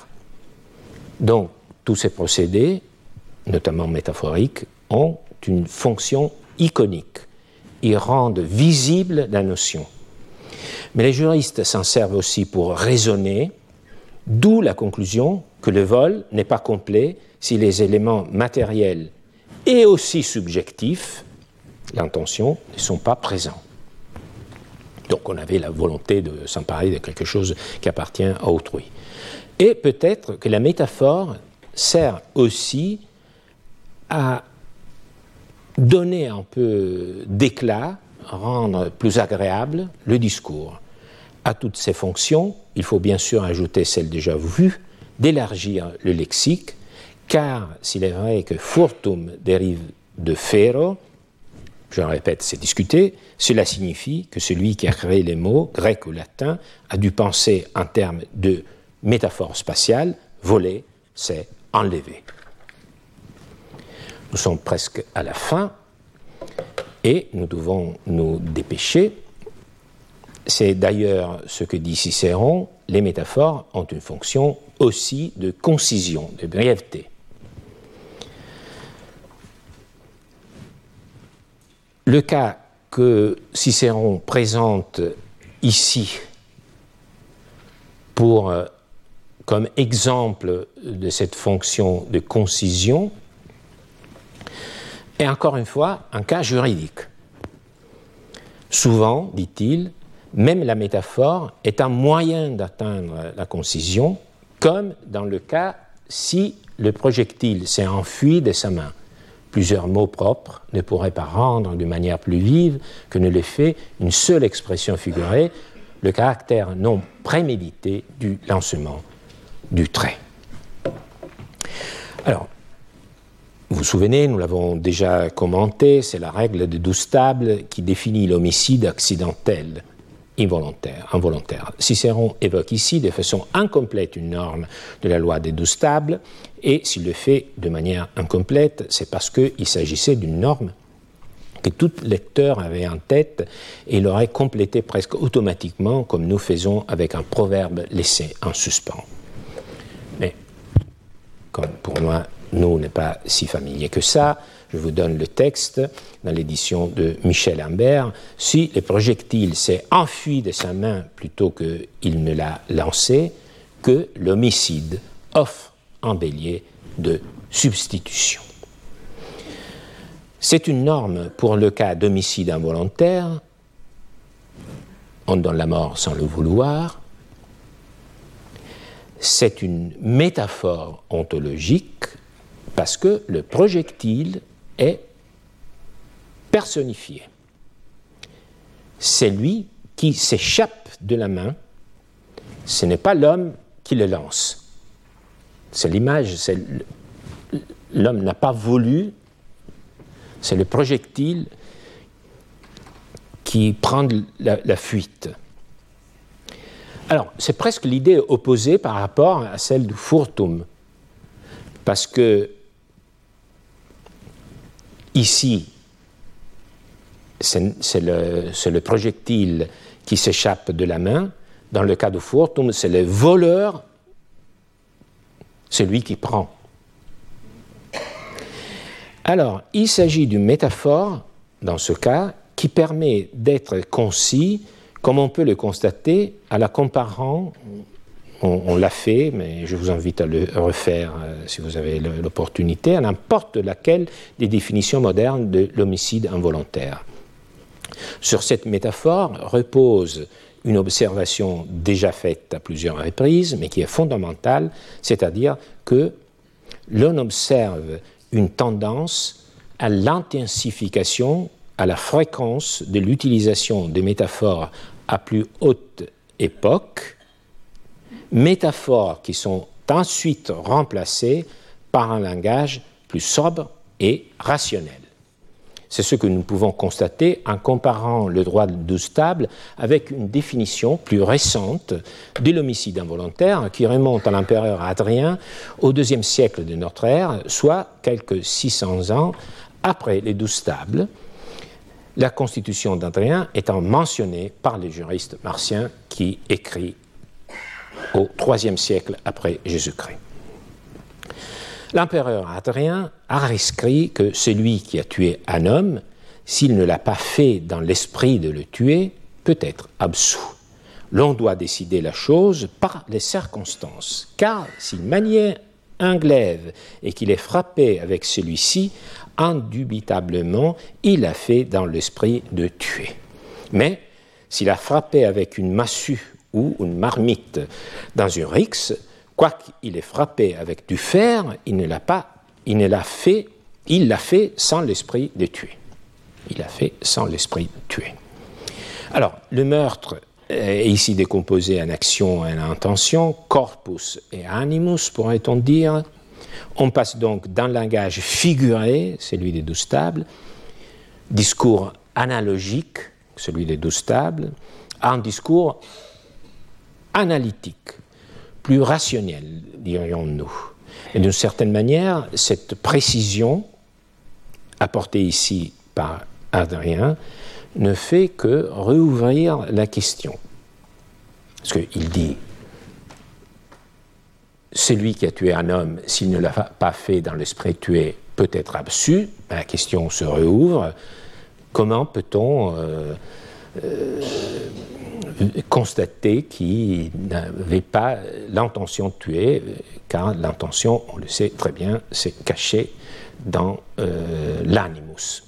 Donc, tous ces procédés, notamment métaphoriques, ont une fonction iconiques. Ils rendent visible la notion. Mais les juristes s'en servent aussi pour raisonner, d'où la conclusion que le vol n'est pas complet si les éléments matériels et aussi subjectifs, l'intention, ne sont pas présents. Donc on avait la volonté de s'emparer de quelque chose qui appartient à autrui. Et peut-être que la métaphore sert aussi à donner un peu d'éclat, rendre plus agréable le discours. À toutes ces fonctions, il faut bien sûr ajouter celle déjà vue, d'élargir le lexique, car s'il est vrai que furtum dérive de fero, je le répète, c'est discuté, cela signifie que celui qui a créé les mots, grec ou latin, a dû penser en termes de métaphore spatiale, voler, c'est enlever. Nous sommes presque à la fin et nous devons nous dépêcher. C'est d'ailleurs ce que dit Cicéron, les métaphores ont une fonction aussi de concision, de brièveté. Le cas que Cicéron présente ici comme exemple de cette fonction de concision est encore une fois un cas juridique. Souvent, dit-il, même la métaphore est un moyen d'atteindre la concision, comme dans le cas si le projectile s'est enfui de sa main. Plusieurs mots propres ne pourraient pas rendre de manière plus vive que ne le fait une seule expression figurée, le caractère non prémédité du lancement du trait. Alors, vous vous souvenez, nous l'avons déjà commenté, c'est la règle de Douste-Table qui définit l'homicide accidentel, involontaire. Cicéron évoque ici de façon incomplète une norme de la loi des Douste-Tables, et s'il le fait de manière incomplète, c'est parce qu'il s'agissait d'une norme que tout lecteur avait en tête et l'aurait complété presque automatiquement, comme nous faisons avec un proverbe laissé en suspens. Mais, comme pour moi, nous n'est pas si familier que ça, je vous donne le texte dans l'édition de Michel Imbert. Si le projectile s'est enfui de sa main plutôt qu'il ne l'a lancé, que l'homicide offre un bélier de substitution. C'est une norme pour le cas d'homicide involontaire. On donne la mort sans le vouloir. C'est une métaphore ontologique parce que le projectile est personnifié. C'est lui qui s'échappe de la main, ce n'est pas l'homme qui le lance. C'est l'image, l'homme n'a pas voulu, c'est le projectile qui prend la fuite. Alors, c'est presque l'idée opposée par rapport à celle du furtum, parce que ici, c'est le projectile qui s'échappe de la main. Dans le cas du furtum, c'est le voleur, celui qui prend. Alors, il s'agit d'une métaphore, dans ce cas, qui permet d'être concis, comme on peut le constater, à la comparant, on l'a fait, mais je vous invite à le refaire si vous avez l'opportunité, à n'importe laquelle des définitions modernes de l'homicide involontaire. Sur cette métaphore repose une observation déjà faite à plusieurs reprises, mais qui est fondamentale, c'est-à-dire que l'on observe une tendance à l'intensification, à la fréquence de l'utilisation de métaphores à plus haute époque, métaphores qui sont ensuite remplacées par un langage plus sobre et rationnel. C'est ce que nous pouvons constater en comparant le droit de Douste-Table avec une définition plus récente de l'homicide involontaire qui remonte à l'empereur Hadrien au IIe siècle de notre ère, soit quelques 600 ans après les Douste-Tables, la constitution d'Hadrien étant mentionnée par le juriste Marcien qui écrit au IIIe siècle après Jésus-Christ. L'empereur Hadrien a rescrit que celui qui a tué un homme, s'il ne l'a pas fait dans l'esprit de le tuer, peut être absous. L'on doit décider la chose par les circonstances, car s'il maniait un glaive et qu'il est frappé avec celui-ci, indubitablement, il a fait dans l'esprit de tuer. Mais s'il a frappé avec une massue ou une marmite dans une rixe, quoiqu'il ait frappé avec du fer, il l'a fait sans l'esprit de tuer. Il a fait sans l'esprit de tuer. Alors, le meurtre est ici décomposé en action et en intention, corpus et animus, pourrait-on dire. On passe donc d'un langage figuré, celui des 12 tables, discours analogique, celui des 12 tables, à un discours analytique, plus rationnel, dirions-nous. Et d'une certaine manière, cette précision apportée ici par Hadrien ne fait que rouvrir la question. Parce qu'il dit, celui qui a tué un homme, s'il ne l'a pas fait dans l'esprit de tuer, peut être absu. La question se rouvre. Comment peut-on constater qu'il n'avait pas l'intention de tuer, car l'intention, on le sait très bien, c'est caché dans l'animus.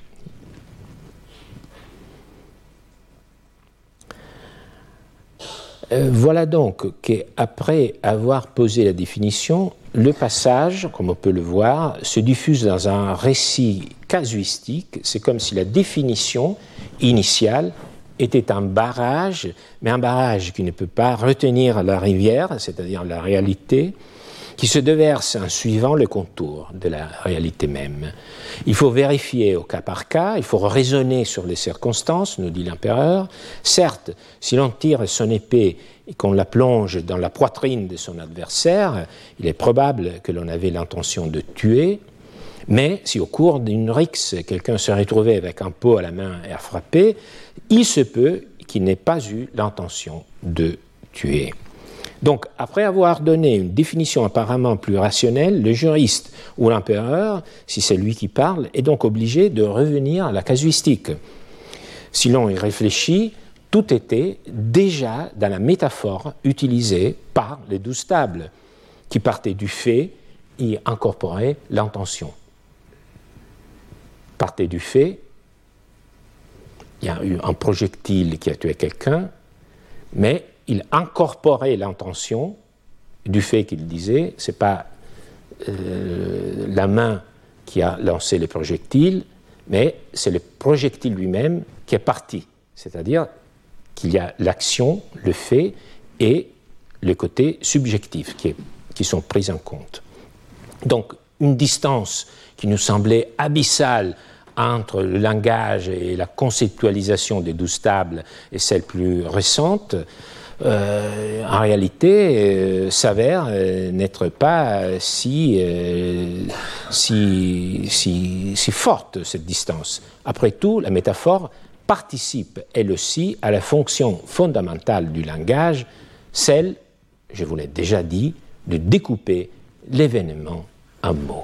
Voilà donc qu'après avoir posé la définition, le passage, comme on peut le voir, se diffuse dans un récit casuistique. C'est comme si la définition initiale était un barrage, mais un barrage qui ne peut pas retenir la rivière, c'est-à-dire la réalité, qui se déverse en suivant le contour de la réalité même. Il faut vérifier au cas par cas, il faut raisonner sur les circonstances, nous dit l'empereur. Certes, si l'on tire son épée et qu'on la plonge dans la poitrine de son adversaire, il est probable que l'on avait l'intention de tuer, mais si au cours d'une rixe, quelqu'un se retrouvait avec un pot à la main et a frappé, il se peut qu'il n'ait pas eu l'intention de tuer. Donc, après avoir donné une définition apparemment plus rationnelle, le juriste ou l'empereur, si c'est lui qui parle, est donc obligé de revenir à la casuistique. Si l'on y réfléchit, tout était déjà dans la métaphore utilisée par les 12 tables, qui partaient du fait et incorporaient l'intention. Partait du fait, il y a eu un projectile qui a tué quelqu'un, mais il incorporait l'intention du fait qu'il disait, ce n'est pas la main qui a lancé le projectile, mais c'est le projectile lui-même qui est parti. C'est-à-dire qu'il y a l'action, le fait, et le côté subjectif qui sont pris en compte. Donc, une distance qui nous semblait abyssale entre le langage et la conceptualisation des 12 tables et celle plus récente, en réalité, s'avère n'être pas si forte, cette distance. Après tout, la métaphore participe, elle aussi, à la fonction fondamentale du langage, celle, je vous l'ai déjà dit, de découper l'événement en mots.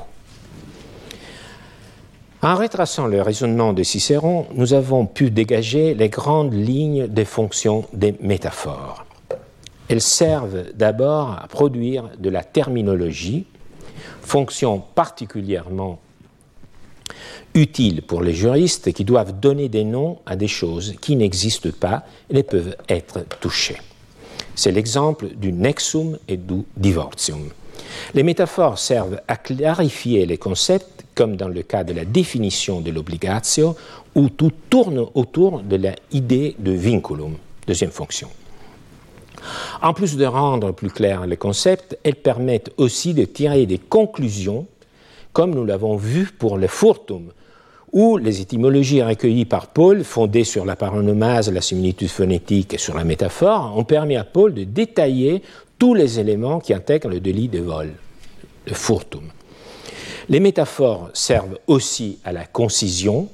En retraçant le raisonnement de Cicéron, nous avons pu dégager les grandes lignes des fonctions des métaphores. Elles servent d'abord à produire de la terminologie, fonction particulièrement utile pour les juristes qui doivent donner des noms à des choses qui n'existent pas et ne peuvent être touchées. C'est l'exemple du nexum et du divortium. Les métaphores servent à clarifier les concepts, comme dans le cas de la définition de l'obligatio, où tout tourne autour de l'idée de vinculum, deuxième fonction. En plus de rendre plus clairs les concepts, elles permettent aussi de tirer des conclusions, comme nous l'avons vu pour le furtum, où les étymologies recueillies par Paul, fondées sur la paronomase, la similitude phonétique et sur la métaphore, ont permis à Paul de détailler tous les éléments qui intègrent le délit de vol, le furtum. Les métaphores servent aussi à la concision,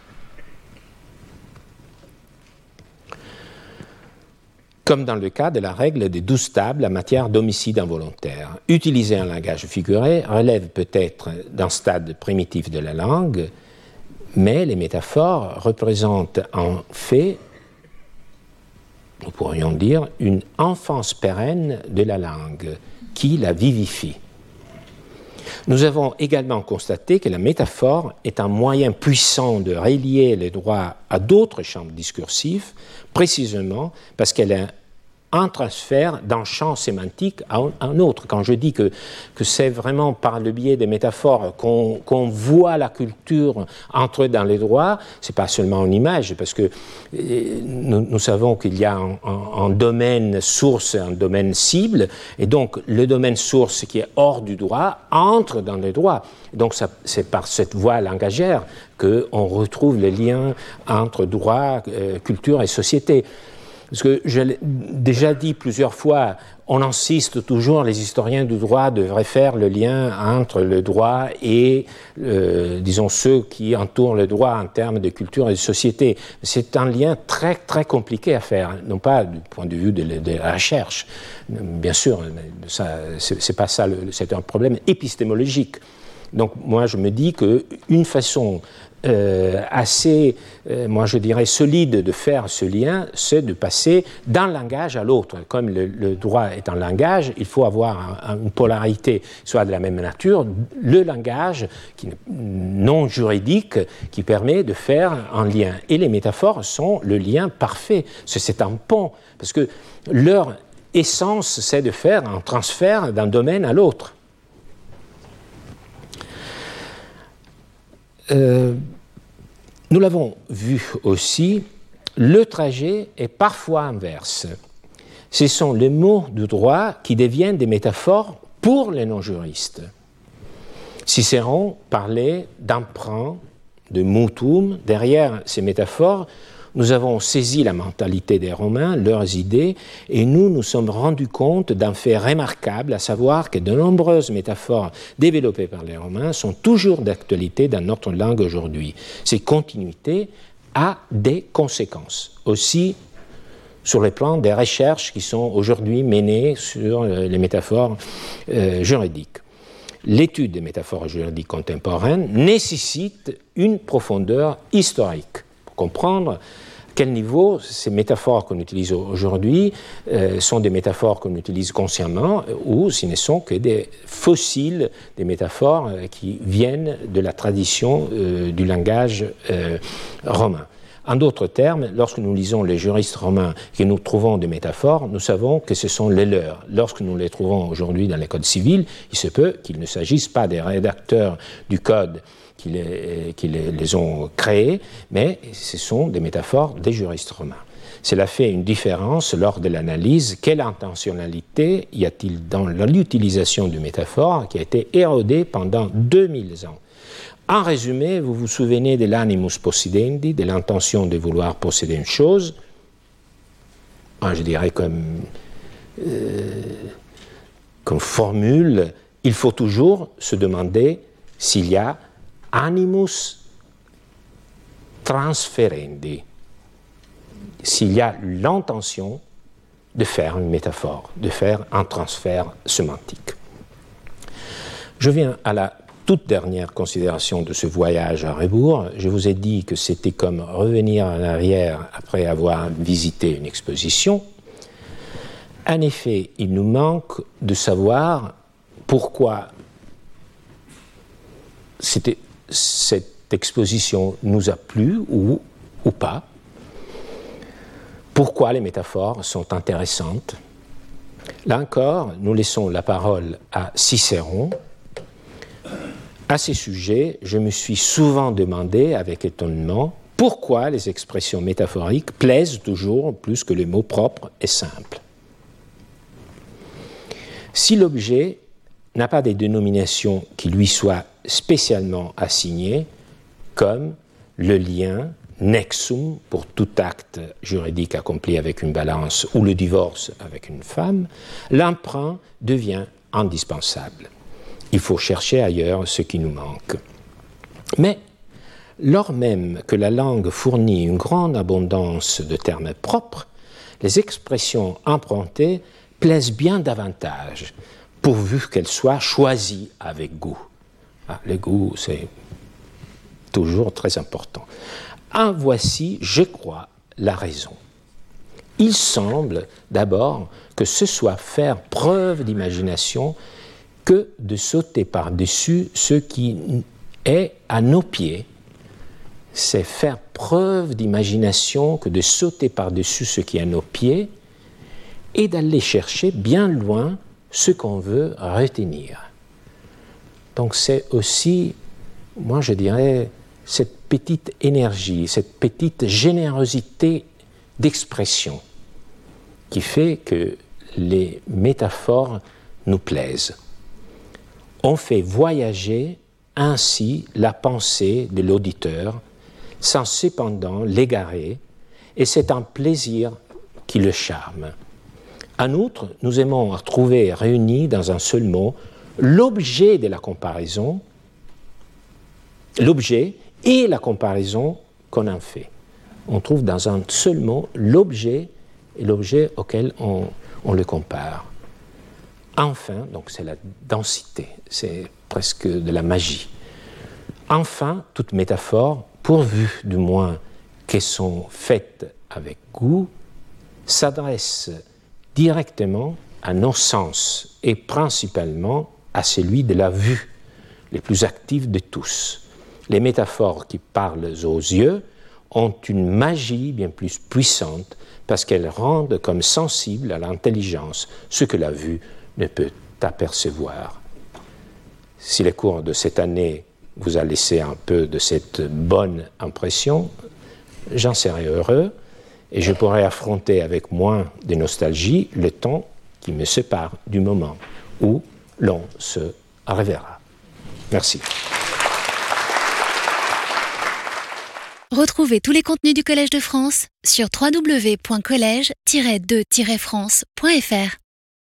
comme dans le cas de la règle des 12 tables en matière d'homicide involontaire. Utiliser un langage figuré relève peut-être d'un stade primitif de la langue, Mais les métaphores représentent en fait, nous pourrions dire, une enfance pérenne de la langue qui la vivifie. Nous avons également constaté que la métaphore est un moyen puissant de relier les droits à d'autres champs discursifs, précisément parce qu'elle est un transfert d'un champ sémantique à un autre. Quand je dis que c'est vraiment par le biais des métaphores qu'on voit la culture entrer dans les droits, ce n'est pas seulement une image, parce que nous savons qu'il y a un domaine source et un domaine cible, et donc le domaine source qui est hors du droit entre dans les droits. Donc c'est par cette voie langagère qu'on retrouve les liens entre droit, culture et société. Parce que je l'ai déjà dit plusieurs fois, on insiste toujours, les historiens du droit devraient faire le lien entre le droit et, disons, ceux qui entourent le droit en termes de culture et de société. C'est un lien très, très compliqué à faire, non pas du point de vue de la recherche. Bien sûr, c'est pas ça, c'est un problème épistémologique. Donc, moi, je me dis qu'une façon assez, moi je dirais, solide de faire ce lien, c'est de passer d'un langage à l'autre. Comme le droit est un langage, il faut avoir une polarité, soit de la même nature, le langage non juridique qui permet de faire un lien. Et les métaphores sont le lien parfait. C'est un pont, parce que leur essence, c'est de faire un transfert d'un domaine à l'autre. Nous l'avons vu aussi, le trajet est parfois inverse. Ce sont les mots du droit qui deviennent des métaphores pour les non-juristes. Cicéron parlait d'emprunt, de mutuum. Derrière ces métaphores, nous avons saisi la mentalité des Romains, leurs idées, et nous sommes rendus compte d'un fait remarquable, à savoir que de nombreuses métaphores développées par les Romains sont toujours d'actualité dans notre langue aujourd'hui. Ces continuités ont des conséquences, aussi sur le plan des recherches qui sont aujourd'hui menées sur les métaphores juridiques. L'étude des métaphores juridiques contemporaines nécessite une profondeur historique. Comprendre à quel niveau ces métaphores qu'on utilise aujourd'hui sont des métaphores qu'on utilise consciemment ou si ne sont que des fossiles, des métaphores qui viennent de la tradition du langage romain. En d'autres termes, lorsque nous lisons les juristes romains et que nous trouvons des métaphores, nous savons que ce sont les leurs. Lorsque nous les trouvons aujourd'hui dans les codes civils, il se peut qu'il ne s'agisse pas des rédacteurs du code qui les ont créés, mais ce sont des métaphores des juristes romains. Cela fait une différence lors de l'analyse. Quelle intentionnalité y a-t-il dans l'utilisation de métaphores qui a été érodée pendant 2000 ans? En résumé, vous vous souvenez de l'animus possidendi, de l'intention de vouloir posséder une chose, je dirais comme formule, il faut toujours se demander s'il y a animus transferendi, s'il y a l'intention de faire une métaphore, de faire un transfert sémantique. Je viens à la toute dernière considération de ce voyage à rebours. Je vous ai dit que c'était comme revenir en arrière après avoir visité une exposition. En effet, il nous manque de savoir pourquoi cette exposition nous a plu ou pas, pourquoi les métaphores sont intéressantes. Là encore, nous laissons la parole à Cicéron. À ces sujets, je me suis souvent demandé avec étonnement pourquoi les expressions métaphoriques plaisent toujours plus que les mots propres et simples. Si l'objet n'a pas des dénominations qui lui soient spécialement assignées, comme le lien, nexum, pour tout acte juridique accompli avec une balance, ou le divorce avec une femme, l'emprunt devient indispensable. Il faut chercher ailleurs ce qui nous manque. Mais, lors même que la langue fournit une grande abondance de termes propres, les expressions empruntées plaisent bien davantage, pourvu qu'elles soient choisies avec goût. Le goût, c'est toujours très important. En voici, je crois, la raison. Il semble d'abord que ce soit faire preuve d'imagination que de sauter par-dessus ce qui est à nos pieds. C'est faire preuve d'imagination que de sauter par-dessus ce qui est à nos pieds et d'aller chercher bien loin ce qu'on veut retenir. Donc c'est aussi, moi je dirais, cette petite énergie, cette petite générosité d'expression qui fait que les métaphores nous plaisent. On fait voyager ainsi la pensée de l'auditeur sans cependant l'égarer, et c'est un plaisir qui le charme. En outre, nous aimons retrouver réunis dans un seul mot l'objet de la comparaison, l'objet et la comparaison qu'on en fait. On trouve dans un seul mot l'objet et l'objet auquel on le compare. Enfin, donc c'est la densité, c'est presque de la magie. Enfin, toute métaphore, pourvu du moins qu'elles sont faites avec goût, s'adresse directement à nos sens et principalement à celui de la vue, les plus actifs de tous. Les métaphores qui parlent aux yeux ont une magie bien plus puissante parce qu'elles rendent comme sensible à l'intelligence ce que la vue ne peut apercevoir. Si le cours de cette année vous a laissé un peu de cette bonne impression, j'en serai heureux et je pourrai affronter avec moins de nostalgie le temps qui me sépare du moment où l'on se reverra. Merci. Retrouvez tous les contenus du Collège de France sur www.collège-2-france.fr.